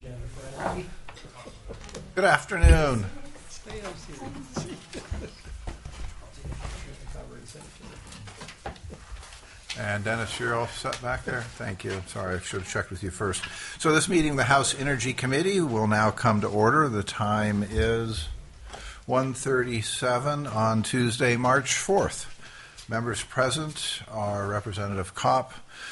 Good afternoon. And Dennis, you're all set back there? Thank you. Sorry, I should have checked with you first. So this meeting, the House Energy Committee, will now come to order. The time is 1:37 on Tuesday, March 4th. Members present are Representative Kopp,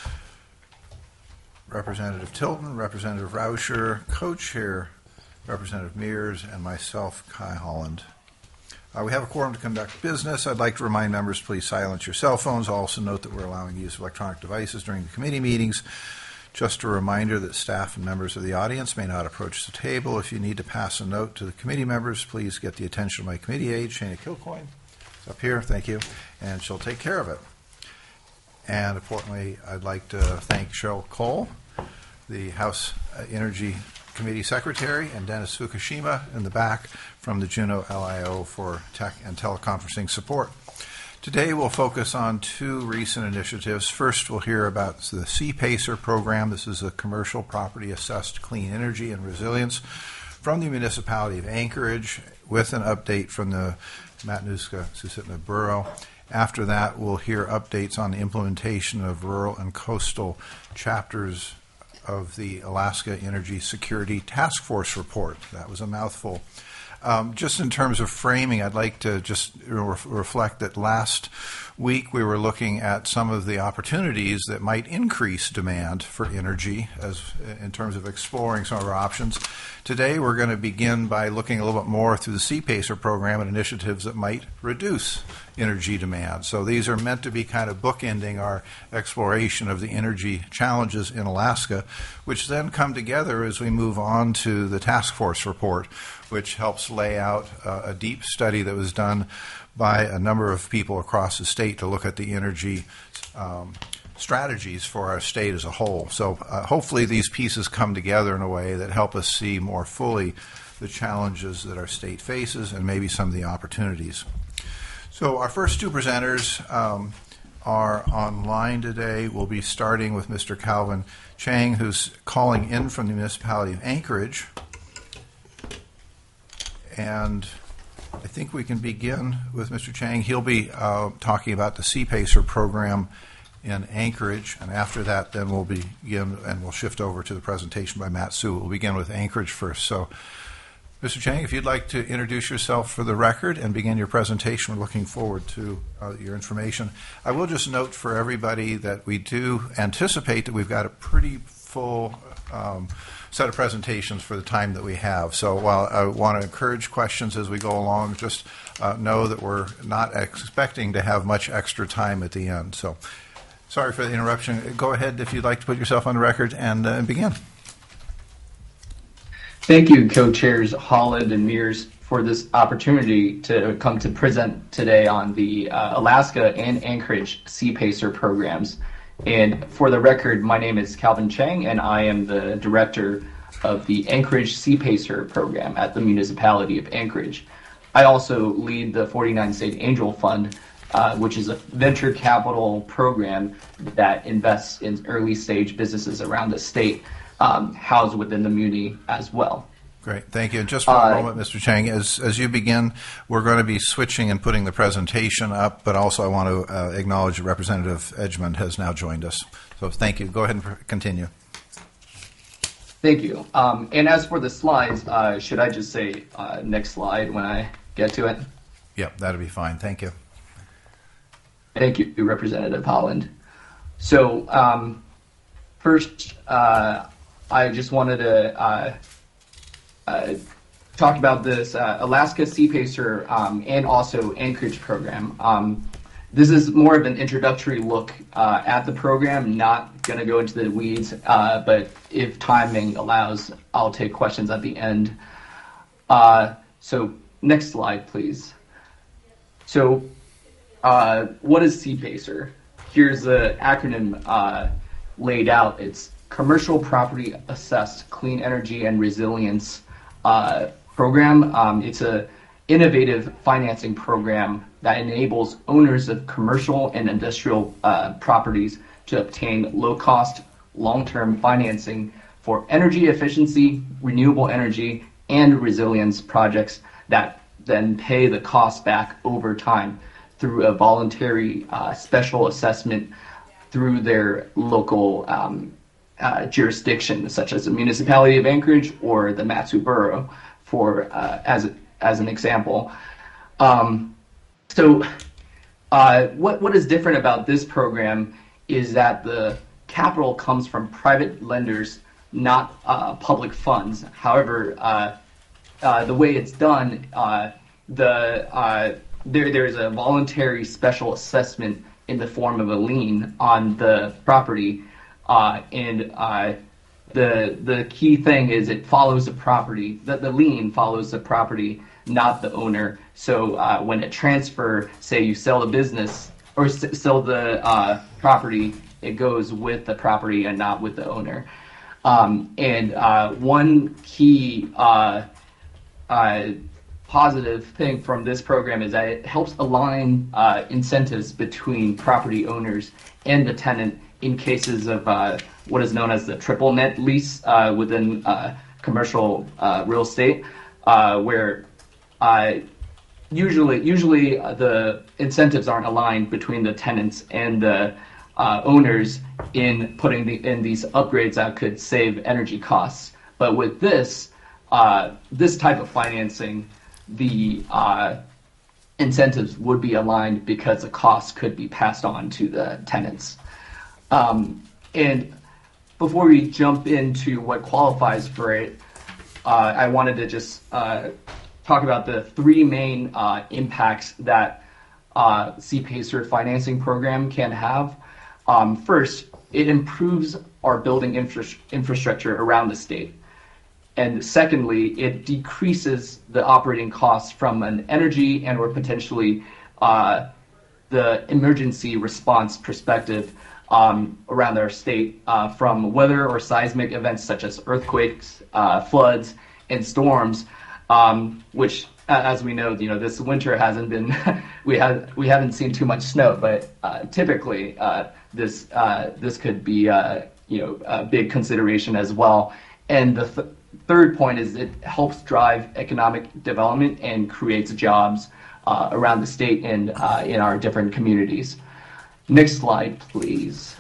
Representative Tilton, Representative Rauscher, Co-Chair Representative Mears, and myself, Kai Holland. We have a quorum to conduct business. I'd like to remind members, please silence your cell phones. I'll also note that we're allowing the use of electronic devices during the committee meetings. Just a reminder that staff and members of the audience may not approach the table. If you need to pass a note to the committee members, please get the attention of my committee aide, Shana Kilcoyne. It's up here, thank you, and she'll take care of it. And importantly, I'd like to thank Cheryl Cole, the House Energy Committee Secretary, and Dennis Fukushima in the back from the Juneau LIO for tech and teleconferencing support. Today we'll focus on two recent initiatives. First, we'll hear about the CPACER program. This is a commercial property assessed clean energy and resilience from the municipality of Anchorage, with an update from the Matanuska-Susitna Borough. After that, we'll hear updates on the implementation of rural and coastal chapters of the Alaska Energy Security Task Force report. That was a mouthful. Just in terms of framing, I'd like to just reflect that last week we were looking at some of the opportunities that might increase demand for energy as in terms of exploring some of our options. Today we're going to begin by looking a little bit more through the CPACER program and initiatives that might reduce energy demand. So these are meant to be kind of bookending our exploration of the energy challenges in Alaska, which then come together as we move on to the task force report, which helps lay out a deep study that was done by a number of people across the state to look at the energy strategies for our state as a whole. So hopefully these pieces come together in a way that help us see more fully the challenges that our state faces and maybe some of the opportunities. So our first two presenters are online today. We'll be starting with Mr. Calvin Chang, who's calling in from the municipality of Anchorage. And I think we can begin with Mr. Chang. He'll be talking about the CPACER program in Anchorage, and after that, then we'll begin and we'll shift over to the presentation by Matt Sue. We'll begin with Anchorage first. So, Mr. Chang, if you'd like to introduce yourself for the record and begin your presentation, we're looking forward to your information. I will just note for everybody that we do anticipate that we've got a pretty full set of presentations for the time that we have. So while I want to encourage questions as we go along, just know that we're not expecting to have much extra time at the end. So sorry for the interruption. Go ahead if you'd like to put yourself on the record and begin. Thank you, co-chairs Holland and Mears, for this opportunity to come to present today on the Alaska and Anchorage CPACER programs. And for the record, my name is Calvin Chang, and I am the director of the Anchorage CPACER program at the municipality of Anchorage. I also lead the 49 State Angel Fund, which is a venture capital program that invests in early stage businesses around the state, housed within the muni as well. Great, thank you. Just for a moment, Mr. Chang, as you begin, we're going to be switching and putting the presentation up, but also I want to acknowledge that Representative Edgmond has now joined us. So thank you. Go ahead and continue. Thank you. And as for the slides, should I just say next slide when I get to it? Yep, that'll be fine. Thank you. Thank you, Representative Holland. So first, I just wanted to talk about this Alaska CPACER and also Anchorage program. This is more of an introductory look at the program, not going to go into the weeds, but if timing allows, I'll take questions at the end. So next slide, please. So what is CPACER? Here's the acronym laid out. It's Commercial Property Assessed Clean Energy and Resilience program. It's a innovative financing program that enables owners of commercial and industrial properties to obtain low-cost, long-term financing for energy efficiency, renewable energy, and resilience projects that then pay the cost back over time through a voluntary special assessment through their local jurisdiction, such as the municipality of Anchorage or the Matsu Borough, for as an example. What is different about this program is that the capital comes from private lenders, not public funds. However, the way it's done, there's a voluntary special assessment in the form of a lien on the property, and the key thing is it follows the property. The lien follows the property, not the owner. So when a transfer, say you sell the business or sell the property, it goes with the property and not with the owner. One key positive thing from this program is that it helps align incentives between property owners and the tenant in cases of what is known as the triple net lease within commercial real estate, where usually the incentives aren't aligned between the tenants and the owners in putting in these upgrades that could save energy costs. But with this type of financing, the incentives would be aligned because the costs could be passed on to the tenants. And before we jump into what qualifies for it, I wanted to just talk about the three main impacts that CPACER financing program can have. First, it improves our building infrastructure around the state. And secondly, it decreases the operating costs from an energy and or potentially the emergency response perspective around our state from weather or seismic events such as earthquakes, floods, and storms, which, as we know, this winter hasn't been we haven't seen too much snow, but typically this could be a big consideration as well. And the third point is it helps drive economic development and creates jobs around the state and in our different communities. Next slide, please.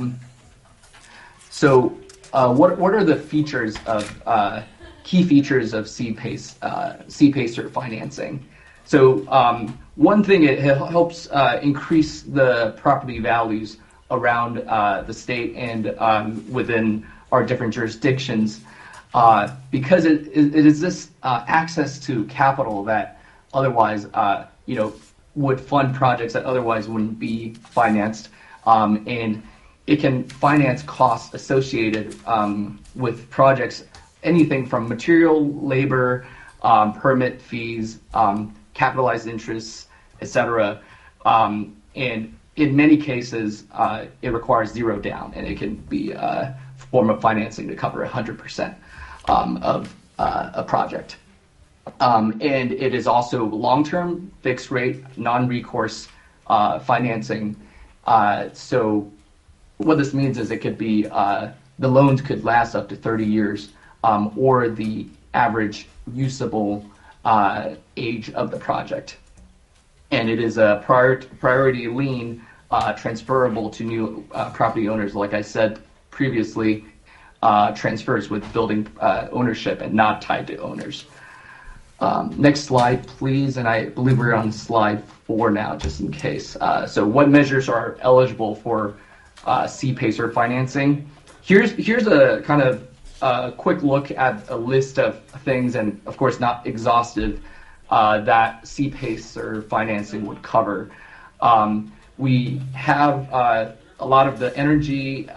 What are the features of key features of CPACER financing? So one thing, it helps increase the property values around the state and within our different jurisdictions, because it is this access to capital that otherwise would fund projects that otherwise wouldn't be financed, and it can finance costs associated with projects, anything from material, labor, permit fees, capitalized interests, etc. And in many cases, it requires zero down, and it can be a form of financing to cover 100% of a project. And it is also long-term, fixed-rate, non-recourse financing. So what this means is it could be the loans could last up to 30 years, or the average usable age of the project. And it is a priority lien transferable to new property owners. Like I said previously, transfers with building ownership and not tied to owners. Next slide, please. And I believe we're on slide 4 now, just in case. So what measures are eligible for CPACER financing? Here's a kind of quick look at a list of things, and of course not exhaustive, that CPACER financing would cover. We have a lot of the energy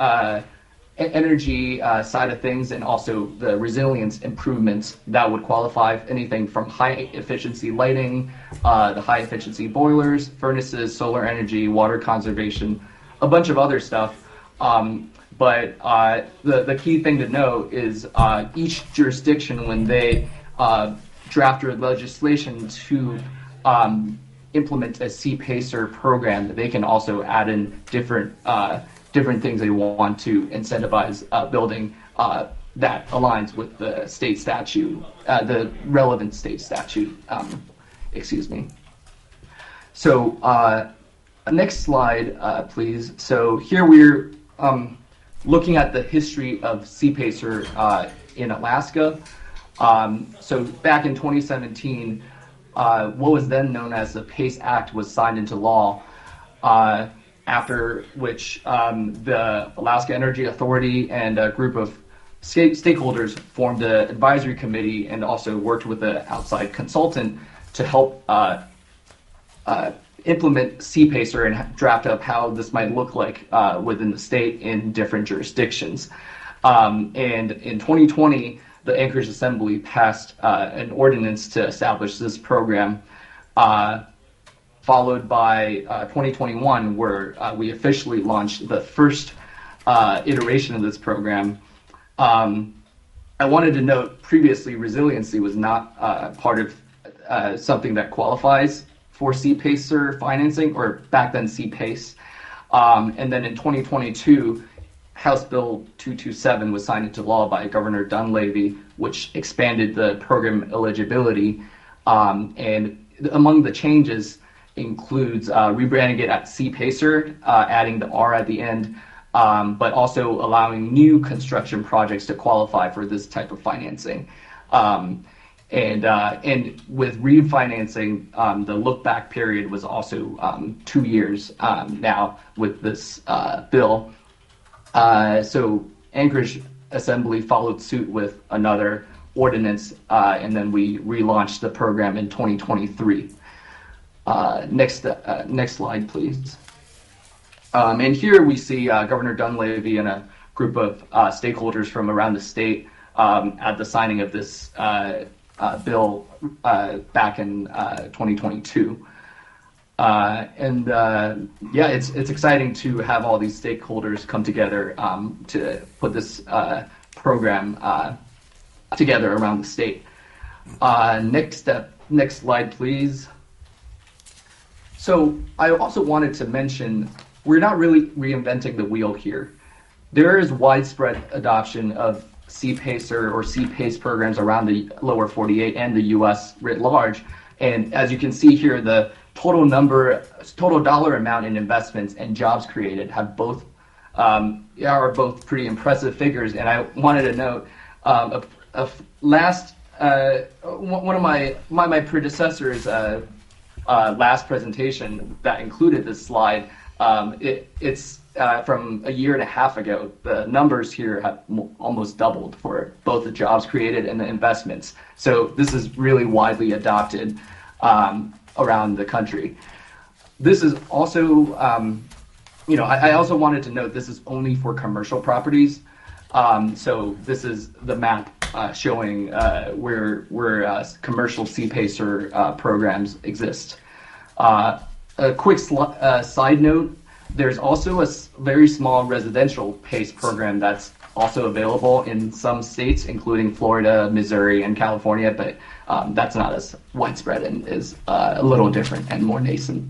side of things, and also the resilience improvements that would qualify. Anything from high efficiency lighting, the high efficiency boilers, furnaces, solar energy, water conservation, a bunch of other stuff. But the key thing to know is each jurisdiction, when they draft their legislation to implement a CPACER program, they can also add in different things they want to incentivize building that aligns with the state statute, the relevant state statute. Excuse me. So next slide, please. So here we're looking at the history of CPACER in Alaska. So back in 2017, what was then known as the PACE Act was signed into law, after which the Alaska Energy Authority and a group of stakeholders formed an advisory committee and also worked with an outside consultant to help implement CPACER and draft up how this might look like within the state in different jurisdictions. And in 2020, the Anchorage Assembly passed an ordinance to establish this program, followed by 2021, where we officially launched the first iteration of this program. I wanted to note previously resiliency was not part of something that qualifies for CPACER financing, or back then CPACE. And then in 2022, House Bill 227 was signed into law by Governor Dunleavy, which expanded the program eligibility. And among the changes includes rebranding it at CPACER, adding the R at the end, but also allowing new construction projects to qualify for this type of financing. And with refinancing, the look-back period was also 2 years now with this bill. So Anchorage Assembly followed suit with another ordinance, and then we relaunched the program in 2023. Next slide, please. And here we see Governor Dunleavy and a group of stakeholders from around the state at the signing of this bill back in 2022. Yeah, it's exciting to have all these stakeholders come together to put this program together around the state. Next slide, please. So I also wanted to mention, we're not really reinventing the wheel here. There is widespread adoption of CPACER or CPACE programs around the lower 48 and the U.S. writ large. And as you can see here, the total dollar amount in investments and jobs created have both are both pretty impressive figures. And I wanted to note one of my predecessors' last presentation that included this slide. It's from a year and a half ago. The numbers here have almost doubled for both the jobs created and the investments. So this is really widely adopted around the country. This is also, I also wanted to note this is only for commercial properties. So this is the map showing where commercial CPACER programs exist. A quick side note, there's also a very small residential PACE program that's also available in some states, including Florida, Missouri, and California, but that's not as widespread and is a little different and more nascent.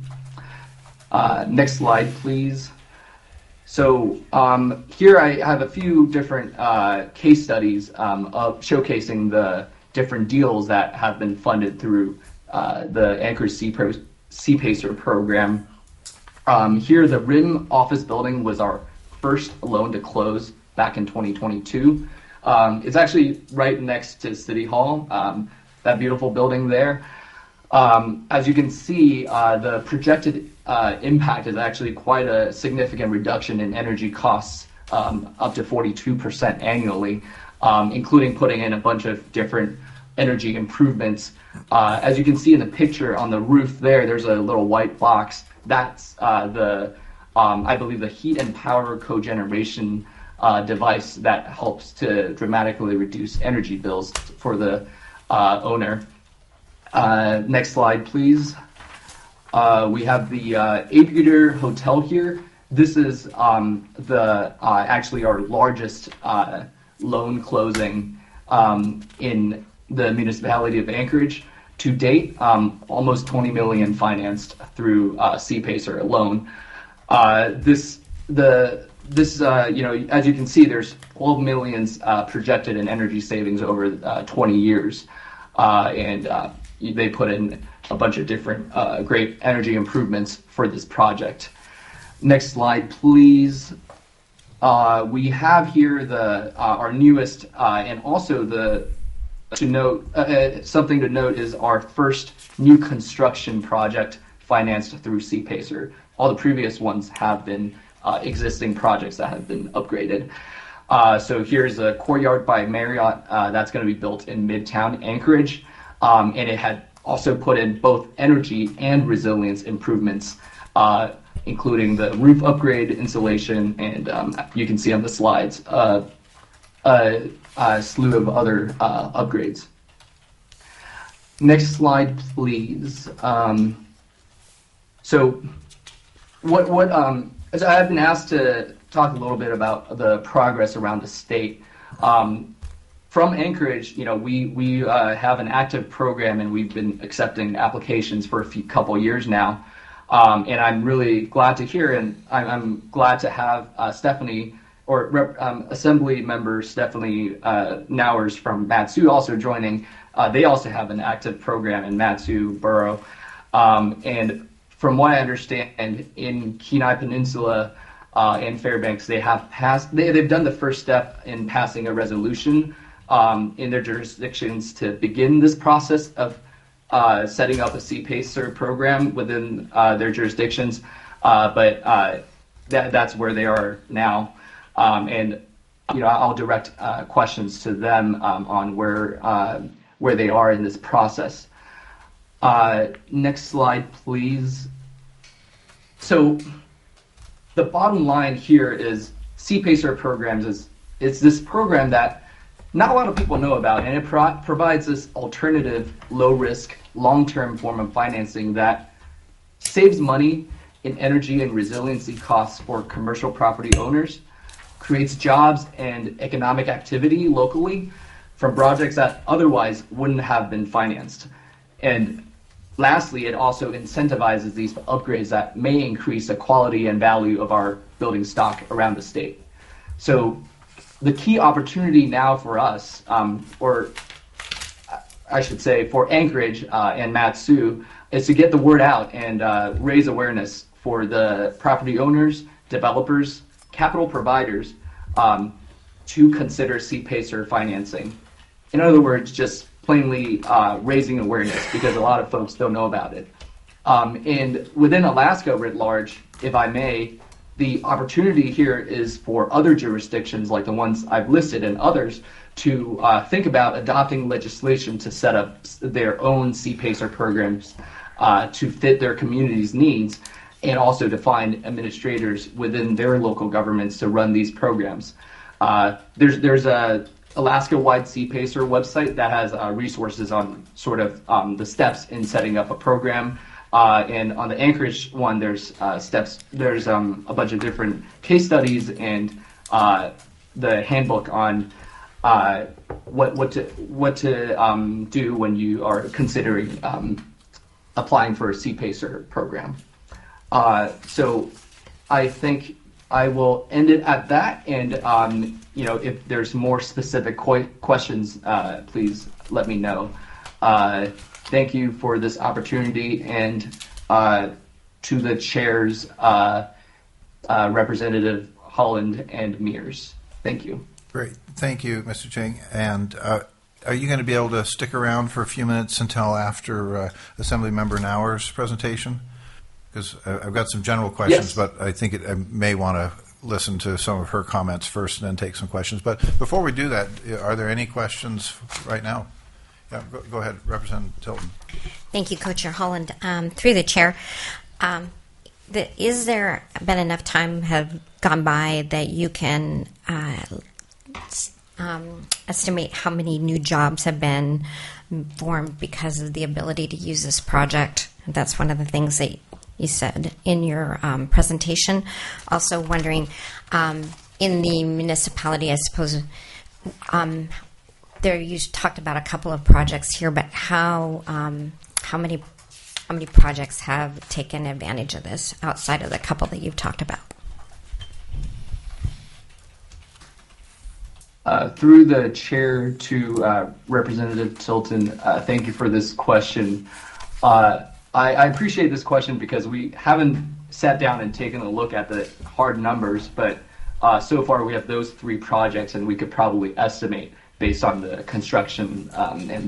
Next slide, please. So here I have a few different case studies of showcasing the different deals that have been funded through the Anchorage CPACER program. Here, the RIM office building was our first loan to close back in 2022. It's actually right next to City Hall, that beautiful building there. As you can see, the projected impact is actually quite a significant reduction in energy costs, up to 42% annually, including putting in a bunch of different energy improvements. As you can see in the picture on the roof there's a little white box. That's I believe the heat and power cogeneration device that helps to dramatically reduce energy bills for the owner. Next slide, please. We have the Aviator Hotel here. This is actually our largest loan closing in the municipality of Anchorage. To date, almost $20 million financed through CPACER alone. this, as you can see, there's 12 million projected in energy savings over 20 years, and they put in a bunch of different great energy improvements for this project. Next slide, please. We have here our newest, and also something to note is our first new construction project financed through CPACER. All the previous ones have been existing projects that have been upgraded. So here's a Courtyard by Marriott that's going to be built in Midtown Anchorage, and it had also put in both energy and resilience improvements, including the roof upgrade, insulation, and you can see on the slides a slew of other upgrades. Next slide, please. So as I've been asked to talk a little bit about the progress around the state. From Anchorage, we have an active program, and we've been accepting applications for a couple years now. And I'm really glad to hear, and I'm glad to have Stephanie, Assembly Member Stephanie Nowers from Mat-Su also joining. They also have an active program in Mat-Su Borough. And from what I understand, in Kenai Peninsula and Fairbanks, they've done the first step in passing a resolution in their jurisdictions to begin this process of setting up a CPACER program within their jurisdictions, but that's where they are now. And I'll direct questions to them on where they are in this process. Next slide, please. So the bottom line here is CPACER programs is this program that not a lot of people know about, and it provides this alternative, low-risk, long-term form of financing that saves money in energy and resiliency costs for commercial property owners, creates jobs and economic activity locally from projects that otherwise wouldn't have been financed. And lastly, it also incentivizes these upgrades that may increase the quality and value of our building stock around the state. So the key opportunity now for us, or I should say for Anchorage and Mat-Su, is to get the word out and raise awareness for the property owners, developers, capital providers to consider CPACER financing. In other words, just plainly raising awareness, because a lot of folks don't know about it. And within Alaska writ large, if I may, the opportunity here is for other jurisdictions like the ones I've listed and others to think about adopting legislation to set up their own CPACER programs to fit their community's needs, and also to find administrators within their local governments to run these programs. There's a Alaska-wide CPACER website that has resources on sort of the steps in setting up a program. And on the Anchorage one, there's steps. There's a bunch of different case studies and the handbook on what to do when you are considering applying for a CPACER program. So I think I will end it at that. And if there's more specific questions, please let me know. Thank you for this opportunity, and to the chairs, Representative Holland and Mears. Thank you. Great. Thank you, Mr. Ching. And are you going to be able to stick around for a few minutes until after Assemblymember Nauer's presentation? Because I've got some general questions, yes, but I think I may want to listen to some of her comments first and then take some questions. But before we do that, are there any questions right now? Yeah, go ahead, Representative Tilton. Thank you, Co-Chair Holland. Through the chair, is there been enough time have gone by that you can estimate how many new jobs have been formed because of the ability to use this project? That's one of the things that you said in your presentation. Also wondering, in the municipality, I suppose, you talked about a couple of projects here, but how many projects have taken advantage of this outside of the couple that you've talked about? Through the chair to Representative Tilton, thank you for this question. I appreciate this question because we haven't sat down and taken a look at the hard numbers, but so far we have those 3 projects, and we could probably estimate based on the construction and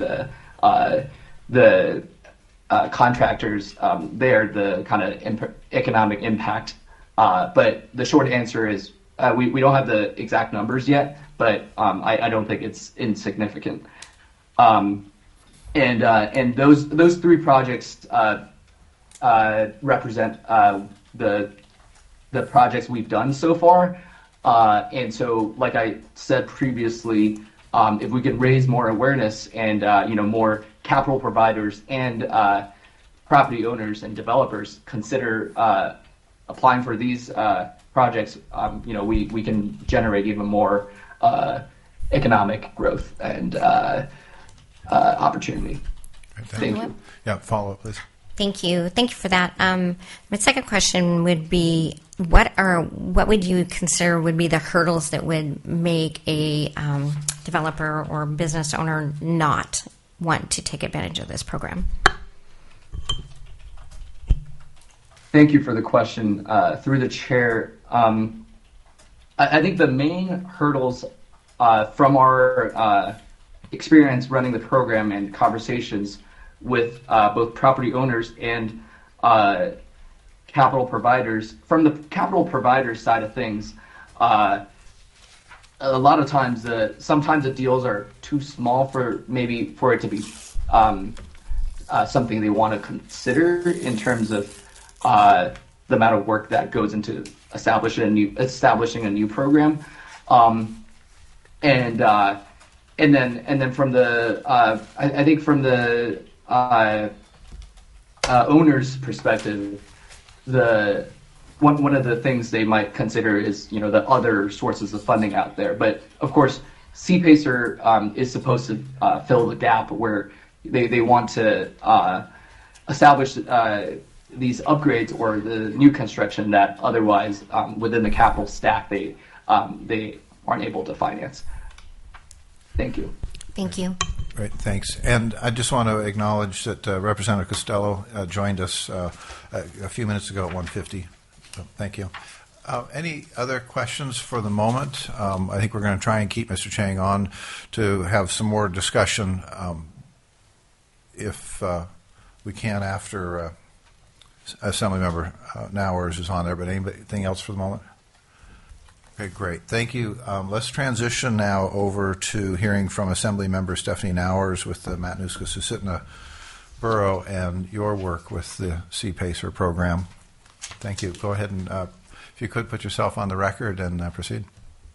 the contractors there, the kind of economic impact. But the short answer is we don't have the exact numbers yet, but I don't think it's insignificant. And those 3 projects represent the projects we've done so far. And so, like I said previously, if we could raise more awareness and more capital providers and property owners and developers consider applying for these projects, we can generate even more economic growth and opportunity. Thank you. Yeah, follow up, please. Thank you. Thank you for that. My second question would be, what would you consider would be the hurdles that would make a developer or business owner not want to take advantage of this program? Thank you for the question. Through the chair, I think the main hurdles from our experience running the program and conversations with both property owners and capital providers. From the capital provider side of things, a lot of times, sometimes the deals are too small for it to be something they want to consider in terms of the amount of work that goes into establishing a new program, and then from the I think from the owner's perspective, one of the things they might consider is the other sources of funding out there. But of course, CPACER is supposed to fill the gap where they want to establish these upgrades or the new construction that otherwise within the capital stack they aren't able to finance. Thank you. Thank you. Great, thanks. And I just want to acknowledge that Representative Costello joined us a few minutes ago at 1:50. So thank you. Any other questions for the moment? I think we're going to try and keep Mr. Chang on to have some more discussion if we can after Assemblymember Nowers is on there. But anything else for the moment? Okay, great. Thank you. Let's transition now over to hearing from Assemblymember Stephanie Nowers with the Matanuska-Susitna Borough and your work with the CPACER program. Thank you. Go ahead and, if you could, put yourself on the record and proceed.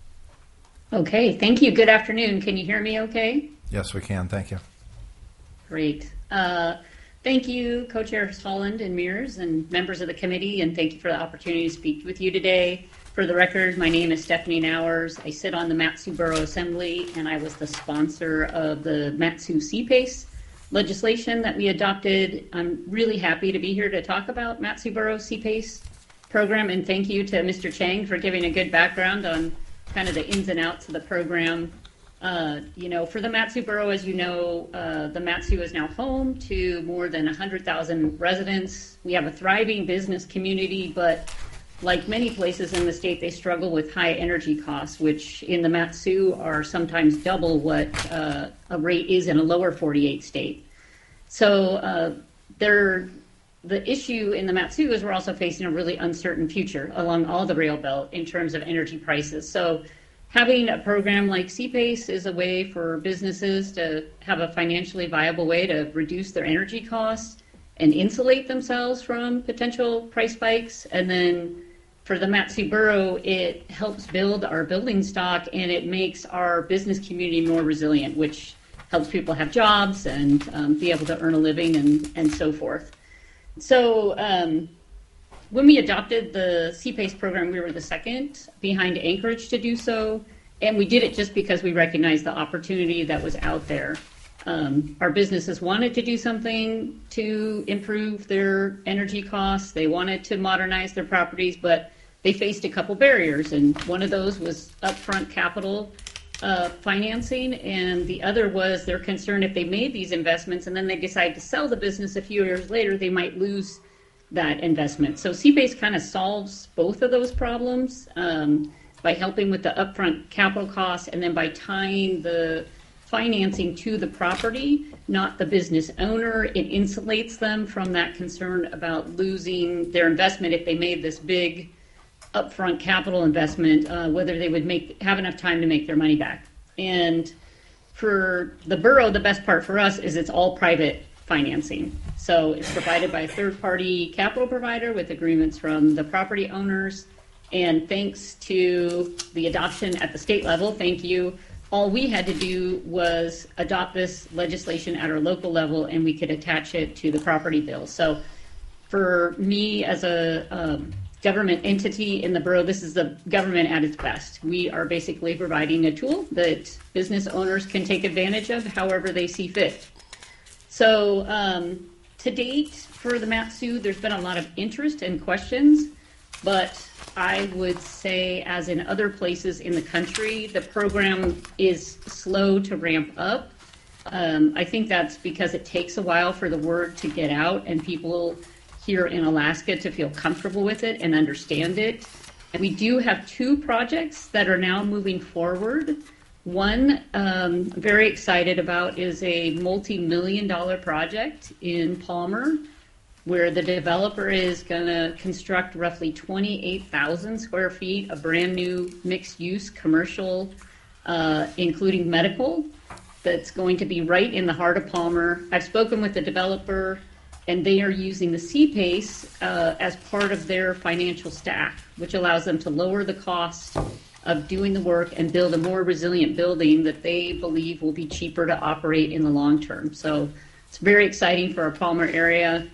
Okay, thank you. Good afternoon. Can you hear me okay? Yes, we can. Thank you. Great. Thank you, Co-Chairs Holland and Mears and members of the committee, and thank you for the opportunity to speak with you today. For the record, my name is Stephanie Nowers. I sit on the Mat-Su Borough Assembly, and I was the sponsor of the Mat-Su CPACE legislation that we adopted. I'm really happy to be here to talk about Mat-Su Borough CPACE program, and thank you to Mr. Chang for giving a good background on kind of the ins and outs of the program. For the Mat-Su Borough, as you know, the Mat-Su is now home to more than 100,000 residents. We have a thriving business community, but like many places in the state, they struggle with high energy costs, which in the Mat-Su are sometimes double what a rate is in a lower 48 state. So the issue in the Mat-Su is we're also facing a really uncertain future along all the rail belt in terms of energy prices. So having a program like CPACE is a way for businesses to have a financially viable way to reduce their energy costs and insulate themselves from potential price spikes. And then for the Mat-Su Borough, it helps build our building stock and it makes our business community more resilient, which helps people have jobs and be able to earn a living and so forth. So when we adopted the CPACE program, we were the second behind Anchorage to do so. And we did it just because we recognized the opportunity that was out there. Our businesses wanted to do something to improve their energy costs. They wanted to modernize their properties, but they faced a couple barriers. And one of those was upfront capital financing, and the other was their concern if they made these investments and then they decide to sell the business a few years later, they might lose that investment. So CPACE kind of solves both of those problems by helping with the upfront capital costs and then by tying the financing to the property, not the business owner. It insulates them from that concern about losing their investment if they made this big upfront capital investment, whether they would have enough time to make their money back. And for the borough, the best part for us is it's all private financing. So it's provided by a third-party capital provider with agreements from the property owners. And thanks to the adoption at the state level, thank you, all we had to do was adopt this legislation at our local level, and we could attach it to the property bill. So for me as a government entity in the borough, this is the government at its best. We are basically providing a tool that business owners can take advantage of however they see fit. So to date, for the Mat-Su, there's been a lot of interest and questions, but I would say, as in other places in the country, the program is slow to ramp up. I think that's because it takes a while for the word to get out and people here in Alaska to feel comfortable with it and understand it. And we do have 2 projects that are now moving forward. One I'm very excited about is a multi-million-dollar project in Palmer, where the developer is going to construct roughly 28,000 square feet of brand new mixed-use commercial, including medical, that's going to be right in the heart of Palmer. I've spoken with the developer, and they are using the CPACE as part of their financial stack, which allows them to lower the cost of doing the work and build a more resilient building that they believe will be cheaper to operate in the long term. So it's very exciting for our Palmer area.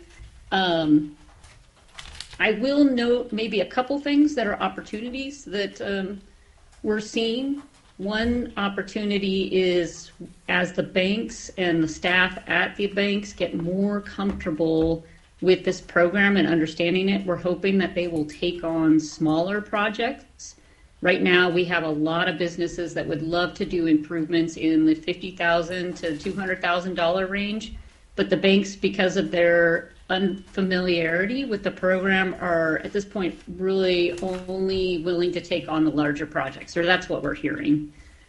I will note maybe a couple things that are opportunities that we're seeing. One opportunity is as the banks and the staff at the banks get more comfortable with this program and understanding it, we're hoping that they will take on smaller projects. Right now, we have a lot of businesses that would love to do improvements in the $50,000 to $200,000 range, but the banks, because of their unfamiliarity with the program, are at this point really only willing to take on the larger projects, or that's what we're hearing.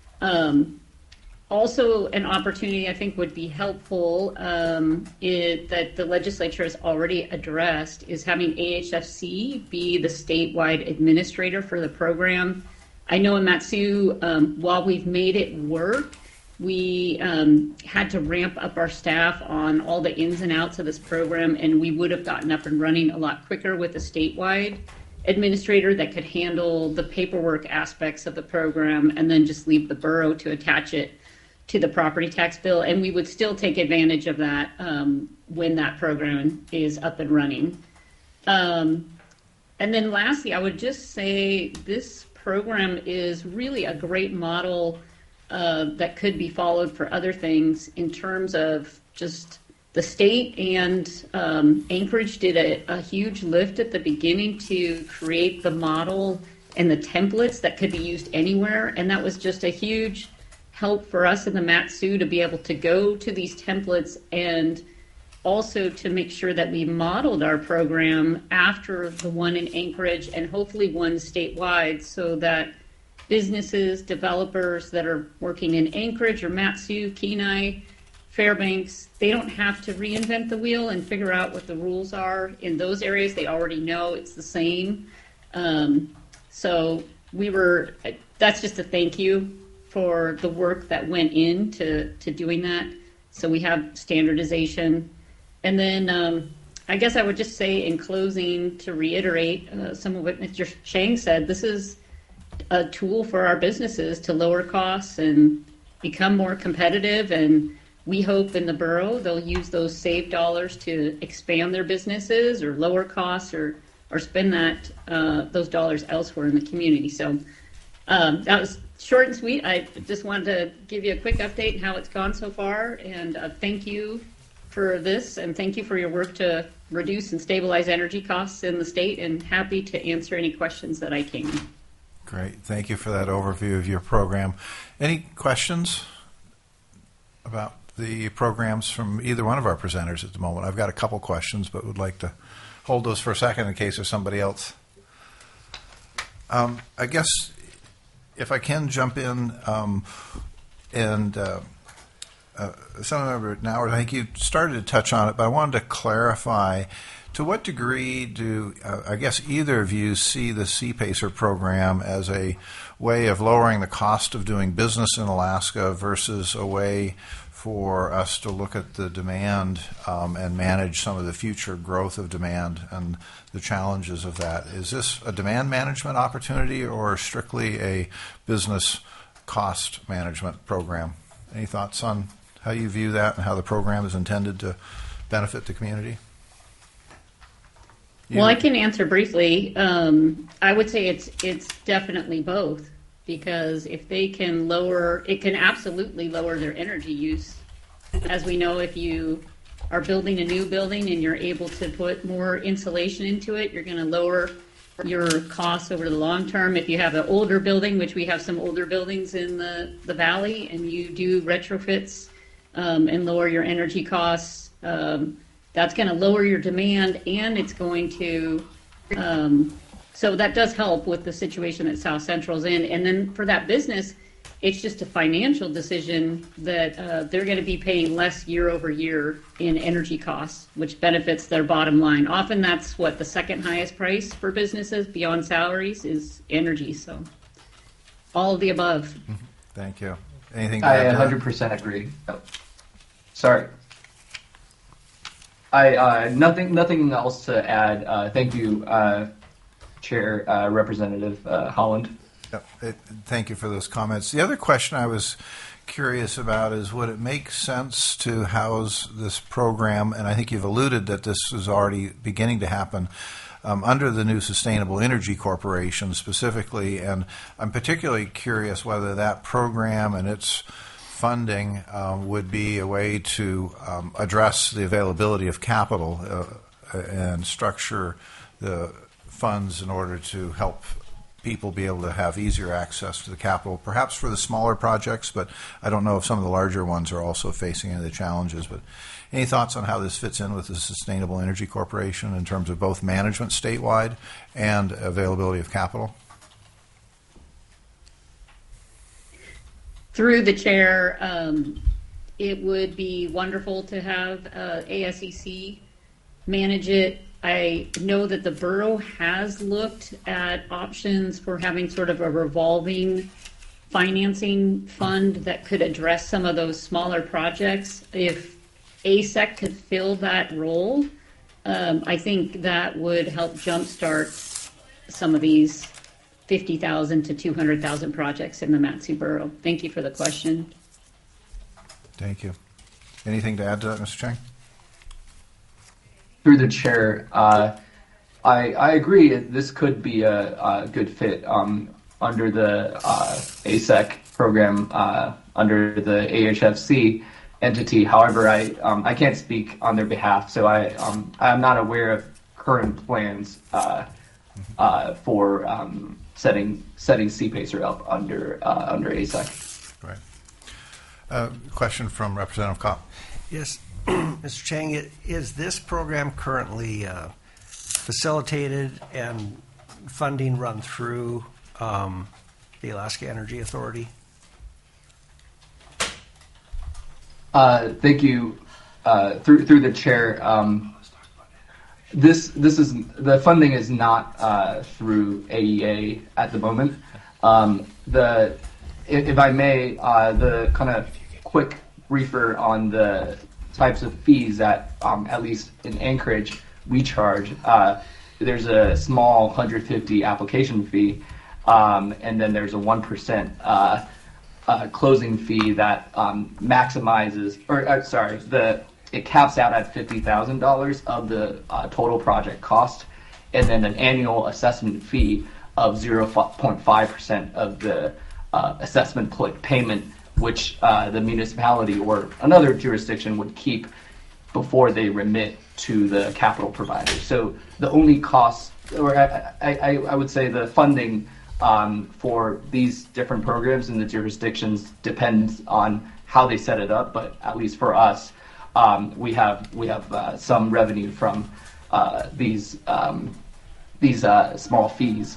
Also, an opportunity I think would be helpful that the legislature has already addressed is having AHFC be the statewide administrator for the program. I know in Mat-Su, while we've made it work, we had to ramp up our staff on all the ins and outs of this program, and we would have gotten up and running a lot quicker with a statewide administrator that could handle the paperwork aspects of the program and then just leave the borough to attach it to the property tax bill. And we would still take advantage of that when that program is up and running. And then lastly, I would just say this program is really a great model that could be followed for other things in terms of just the state and Anchorage did a huge lift at the beginning to create the model and the templates that could be used anywhere. And that was just a huge help for us in the Mat-Su to be able to go to these templates and also to make sure that we modeled our program after the one in Anchorage and hopefully one statewide, so that businesses, developers that are working in Anchorage or Mat-Su, Kenai, Fairbanks, they don't have to reinvent the wheel and figure out what the rules are. In those areas, they already know it's the same. So that's just a thank you for the work that went into doing that. So we have standardization. And then I guess I would just say in closing, to reiterate some of what Mr. Shang said, this is a tool for our businesses to lower costs and become more competitive. And we hope in the borough they'll use those saved dollars to expand their businesses or lower costs or spend those dollars elsewhere in the community. So that was short and sweet. I just wanted to give you a quick update on how it's gone so far. And thank you for this, and thank you for your work to reduce and stabilize energy costs in the state, and happy to answer any questions that I can. Great. Thank you for that overview of your program. Any questions about the programs from either one of our presenters at the moment? I've got a couple questions, but would like to hold those for a second in case there's somebody else. I guess if I can jump in, Senator Nauer, I think you started to touch on it, but I wanted to clarify, to what degree do, I guess, either of you see the CPACER program as a way of lowering the cost of doing business in Alaska versus a way for us to look at the demand and manage some of the future growth of demand and the challenges of that? Is this a demand management opportunity or strictly a business cost management program? Any thoughts on how you view that and how the program is intended to benefit the community? Well, I can answer briefly. I would say it's definitely both, because if they can lower, it can absolutely lower their energy use. As we know, if you are building a new building and you're able to put more insulation into it, you're going to lower your costs over the long term. If you have an older building, which we have some older buildings in the valley, and you do retrofits and lower your energy costs, that's going to lower your demand, and it's going to, so that does help with the situation that South Central's in. And then for that business, it's just a financial decision that they're going to be paying less year over year in energy costs, which benefits their bottom line. Often that's what the second highest price for businesses beyond salaries is energy. So all of the above. Thank you. Anything to I add to that? 100% agree. Oh, sorry. Nothing else to add. Thank you, Chair Representative Holland. Yep. Thank you for those comments. The other question I was curious about is, would it make sense to house this program, and I think you've alluded that this is already beginning to happen, under the new Sustainable Energy Corporation specifically, and I'm particularly curious whether that program and its funding would be a way to address the availability of capital and structure the funds in order to help people be able to have easier access to the capital, perhaps for the smaller projects, but I don't know if some of the larger ones are also facing any of the challenges. But any thoughts on how this fits in with the Sustainable Energy Corporation in terms of both management statewide and availability of capital? Through the chair, it would be wonderful to have ASEC manage it. I know that the borough has looked at options for having sort of a revolving financing fund that could address some of those smaller projects. If ASEC could fill that role, I think that would help jumpstart some of these 50,000 to 200,000 projects in the Mat-Su borough. Thank you for the question. Thank you. Anything to add to that, Mr. Chang? Through the chair, I agree. This could be a good fit under the ASEC program, under the AHFC entity. However, I can't speak on their behalf, so I'm not aware of current plans for setting CPACER up under ASEC. Right. Question from Representative Kopp. Yes, Mr. Chang, is this program currently facilitated and funding run through the Alaska Energy Authority? Thank you. Through the chair, this is the funding is not through AEA at the moment. If I may, the kind of quick briefer on the types of fees that, at least in Anchorage, we charge. There's a small 150 application fee, and then there's a 1% closing fee that maximizes, it caps out at $50,000 of the total project cost, and then an annual assessment fee of 0.5% of the assessment payment, which the municipality or another jurisdiction would keep before they remit to the capital provider. So the only cost, or I would say the funding for these different programs, and the jurisdictions depends on how they set it up. But at least for us, we have some revenue from these small fees,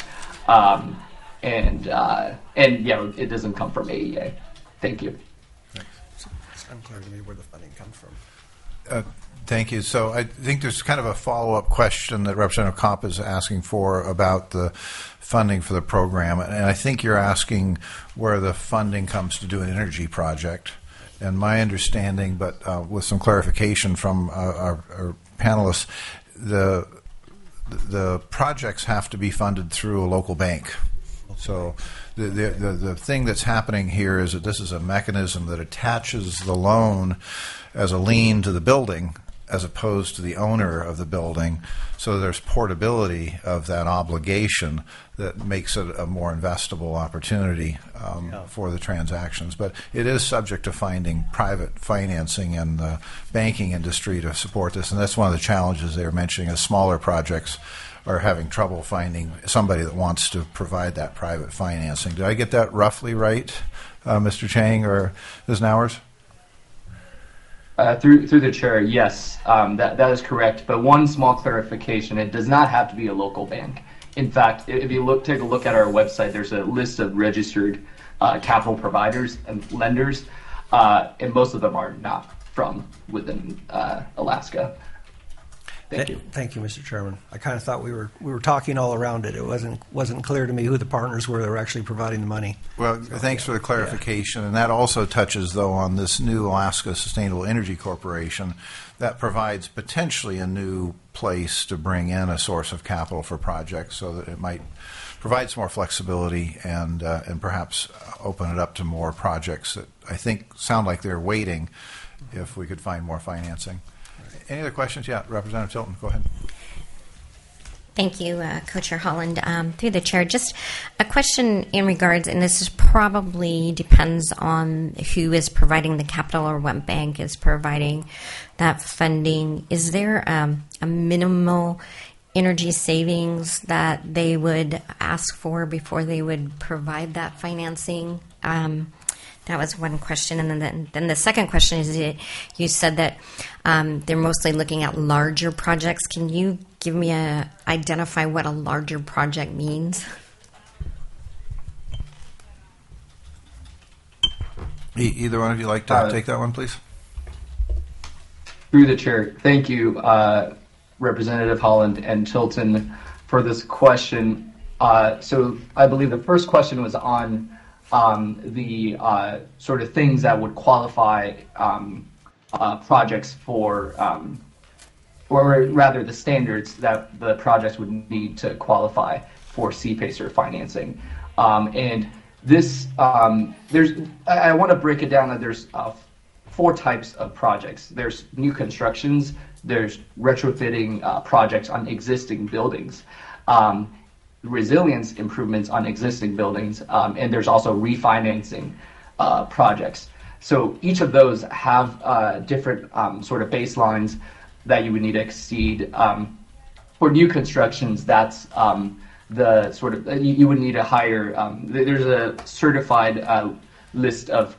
and yeah, it doesn't come from AEA. Thank you. It's unclear to me where the funding comes from. Thank you. So I think there's kind of a follow-up question that Representative Kopp is asking for about the funding for the program. And I think you're asking where the funding comes to do an energy project. And my understanding, but with some clarification from our panelists, the projects have to be funded through a local bank. So the thing that's happening here is that this is a mechanism that attaches the loan as a lien to the building as opposed to the owner of the building. So there's portability of that obligation that makes it a more investable opportunity for the transactions. But it is subject to finding private financing in the banking industry to support this. And that's one of the challenges they were mentioning is smaller projects are having trouble finding somebody that wants to provide that private financing. Did I get that roughly right, Mr. Chang or Ms. Nowers? Through the chair, yes, that is correct. But one small clarification: it does not have to be a local bank. In fact, if you take a look at our website, there's a list of registered capital providers and lenders, and most of them are not from within Alaska. Thank you. Thank you, Mr. Chairman. I kind of thought we were talking all around it. It wasn't clear to me who the partners were that were actually providing the money. Well, thanks for the clarification. And that also touches, though, on this new Alaska Sustainable Energy Corporation that provides potentially a new place to bring in a source of capital for projects so that it might provide some more flexibility and perhaps open it up to more projects that I think sound like they're waiting if we could find more financing. Any other questions? Yeah, Representative Tilton, go ahead. Thank you, Co-Chair Holland. Through the chair, just a question in regards, and this is probably depends on who is providing the capital or what bank is providing that funding. Is there a minimal energy savings that they would ask for before they would provide that financing? That was one question. And then the second question is, you said that they're mostly looking at larger projects. Can you give me identify what a larger project means? Either one of you like to take that one, please? Through the chair, thank you, Representative Holland and Tilton, for this question. So I believe the first question was on the sort of things that would qualify projects for, or rather the standards that the projects would need to qualify for CPACER financing. And this, I want to break it down that there's 4 types of projects. There's new constructions, there's retrofitting projects on existing buildings, resilience improvements on existing buildings, and there's also refinancing projects. So each of those have different sort of baselines that you would need to exceed. For new constructions, that's the sort of, you would need a higher, there's a certified list of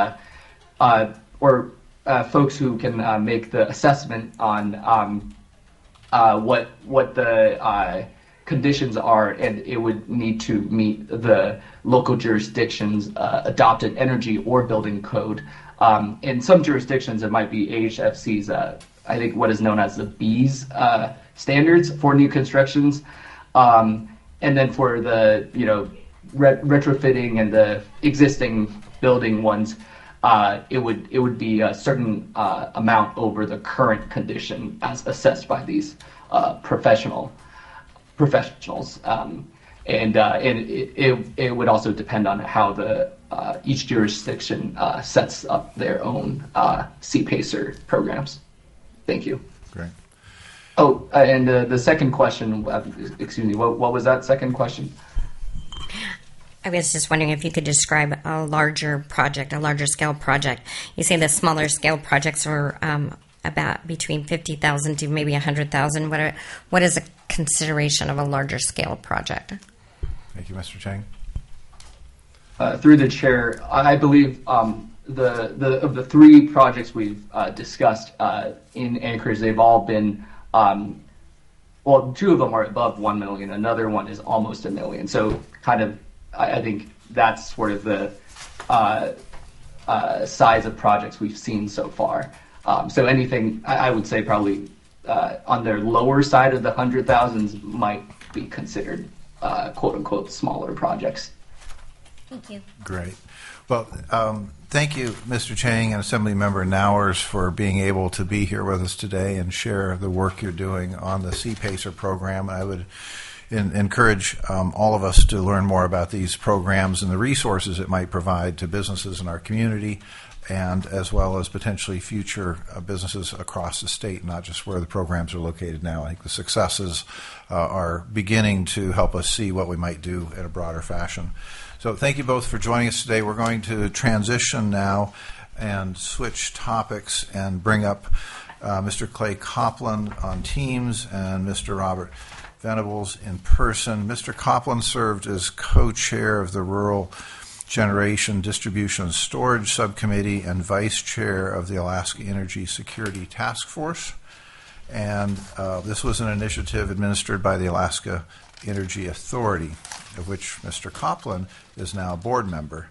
folks who can make the assessment on what the conditions are, and it would need to meet the local jurisdiction's adopted energy or building code. In some jurisdictions, it might be AHFC's, I think what is known as the BEES standards for new constructions. And then for the retrofitting and the existing building ones, it would be a certain amount over the current condition as assessed by these professionals. And it would also depend on how the each jurisdiction sets up their own CPACER programs. Thank you. Great. Oh, and the second question, excuse me, what was that second question? I was just wondering if you could describe a larger project, a larger scale project. You say the smaller scale projects are about between 50,000 to maybe 100,000. What is a consideration of a larger scale project? Thank you, Mr. Chang. Through the chair, I believe of the three projects we've discussed in Anchorage, they've all been well, two of them are above 1 million. Another one is almost $1 million. So kind of, I think that's sort of the size of projects we've seen so far. So anything, I would say probably on their lower side of the 100,000s might be considered quote unquote smaller projects. Thank you. Great. Well, thank you, Mr. Chang and Assemblymember Nowers, for being able to be here with us today and share the work you're doing on the CPACER program. I would encourage all of us to learn more about these programs and the resources it might provide to businesses in our community, and as well as potentially future businesses across the state, not just where the programs are located now. I think the successes are beginning to help us see what we might do in a broader fashion. So thank you both for joining us today. We're going to transition now and switch topics and bring up Mr. Clay Copland on Teams and Mr. Robert Venables in person. Mr. Copland served as co-chair of the Rural Generation Distribution and Storage Subcommittee and vice chair of the Alaska Energy Security Task Force. And this was an initiative administered by the Alaska Energy Authority, of which Mr. Copland is now a board member.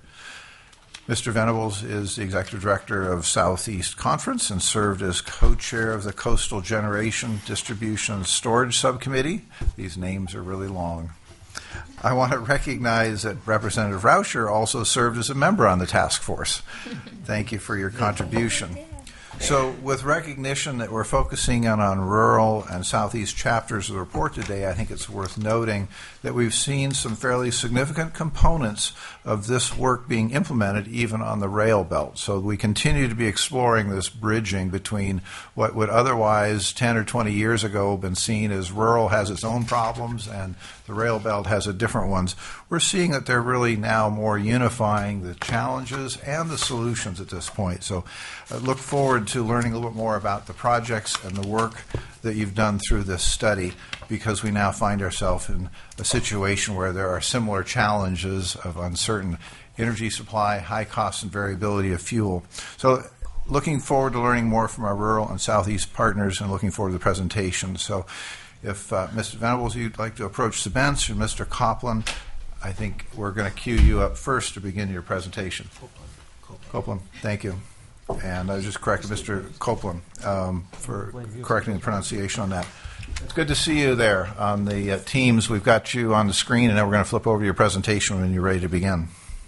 Mr. Venables is the executive director of Southeast Conference and served as co-chair of the Coastal Generation Distribution and Storage Subcommittee. These names are really long. I want to recognize that Representative Rauscher also served as a member on the task force. Thank you for your contribution. So with recognition that we're focusing on rural and southeast chapters of the report today, I think it's worth noting that we've seen some fairly significant components of this work being implemented even on the rail belt. So we continue to be exploring this bridging between what would otherwise 10 or 20 years ago have been seen as rural has its own problems and the rail belt has a different ones. We're seeing that they're really now more unifying the challenges and the solutions at this point. So I look forward to learning a little bit more about the projects and the work that you've done through this study, because we now find ourselves in a situation where there are similar challenges of uncertain energy supply, high cost and variability of fuel. So looking forward to learning more from our rural and southeast partners and looking forward to the presentation. So if Mr. Venables, you'd like to approach the bench, and Mr. Copland, I think we're going to cue you up first to begin your presentation. Copeland, thank you. And I just corrected Mr. Copeland for correcting the pronunciation on that. It's good to see you there on the Teams. We've got you on the screen, and then we're going to flip over to your presentation when you're ready to begin.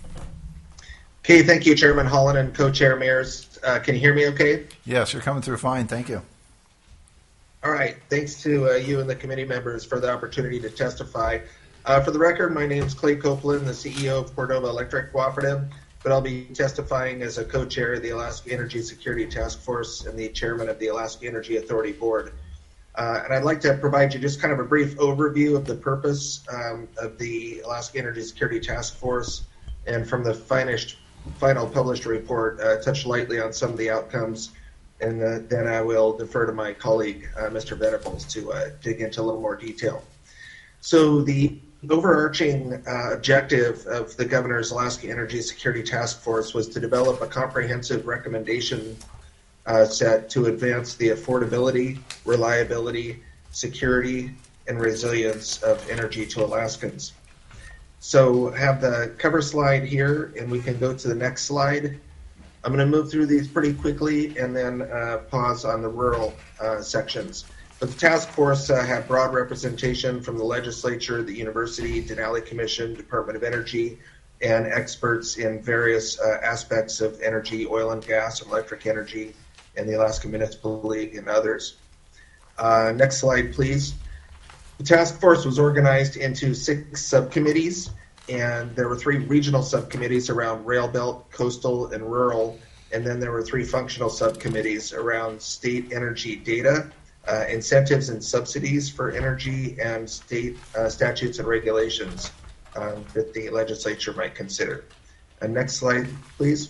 Okay, thank you, Chairman Holland and Co-Chair Mears. Can you hear me okay? Yes, you're coming through fine. Thank you. All right. Thanks to you and the committee members for the opportunity to testify. For the record, my name is Clay Copeland, the CEO of Cordova Electric Cooperative, but I'll be testifying as a co-chair of the Alaska Energy Security Task Force and the chairman of the Alaska Energy Authority Board. And I'd like to provide you just kind of a brief overview of the purpose of the Alaska Energy Security Task Force, and from the final published report, touch lightly on some of the outcomes, and then I will defer to my colleague, Mr. Venables, to dig into a little more detail. So the overarching objective of the Governor's Alaska Energy Security Task Force was to develop a comprehensive recommendation set to advance the affordability, reliability, security, and resilience of energy to Alaskans. So have the cover slide here, and we can go to the next slide. I'm going to move through these pretty quickly and then pause on the rural sections. But the task force had broad representation from the legislature, the university, Denali Commission, Department of Energy, and experts in various aspects of energy, oil and gas, electric energy, and the Alaska Municipal League and others. Next slide, please. The task force was organized into 6 subcommittees, and there were 3 regional subcommittees around rail belt, coastal, and rural, and then there were 3 functional subcommittees around state energy data, incentives and subsidies for energy, and state statutes and regulations that the legislature might consider. Next slide, please.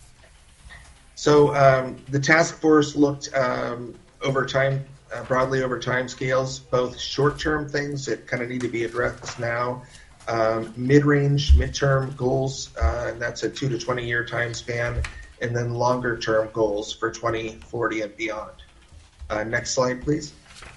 So the task force looked over time, broadly over time scales, both short-term things that kind of need to be addressed now, mid-range, midterm goals, and that's a 2 to 20 year time span, and then longer term goals for 2040 and beyond. Next slide, please.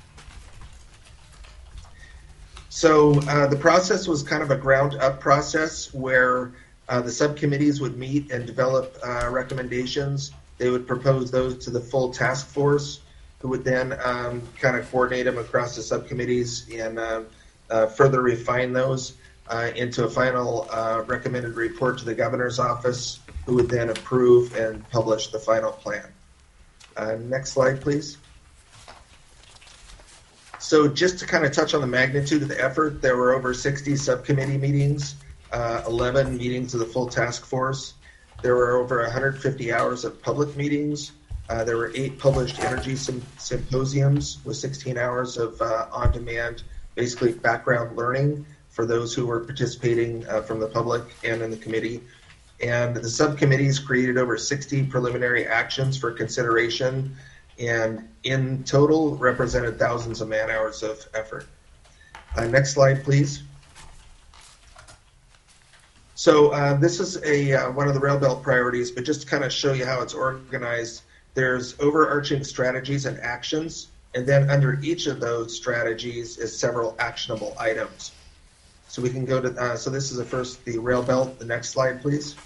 So the process was kind of a ground-up process where the subcommittees would meet and develop recommendations. They would propose those to the full task force, who would then kind of coordinate them across the subcommittees and further refine those into a final recommended report to the governor's office, who would then approve and publish the final plan. Next slide, please. So just to kind of touch on the magnitude of the effort, there were over 60 subcommittee meetings, 11 meetings of the full task force. There were over 150 hours of public meetings. There were 8 published energy symposiums with 16 hours of on-demand, basically background learning for those who were participating from the public and in the committee. And the subcommittees created over 60 preliminary actions for consideration, and in total represented thousands of man-hours of effort. Next slide, please. So this is one of the Rail Belt priorities, but just to kind of show you how it's organized, there's overarching strategies and actions, and then under each of those strategies is several actionable items. So we can go to, so this is the Rail Belt. The next slide, please.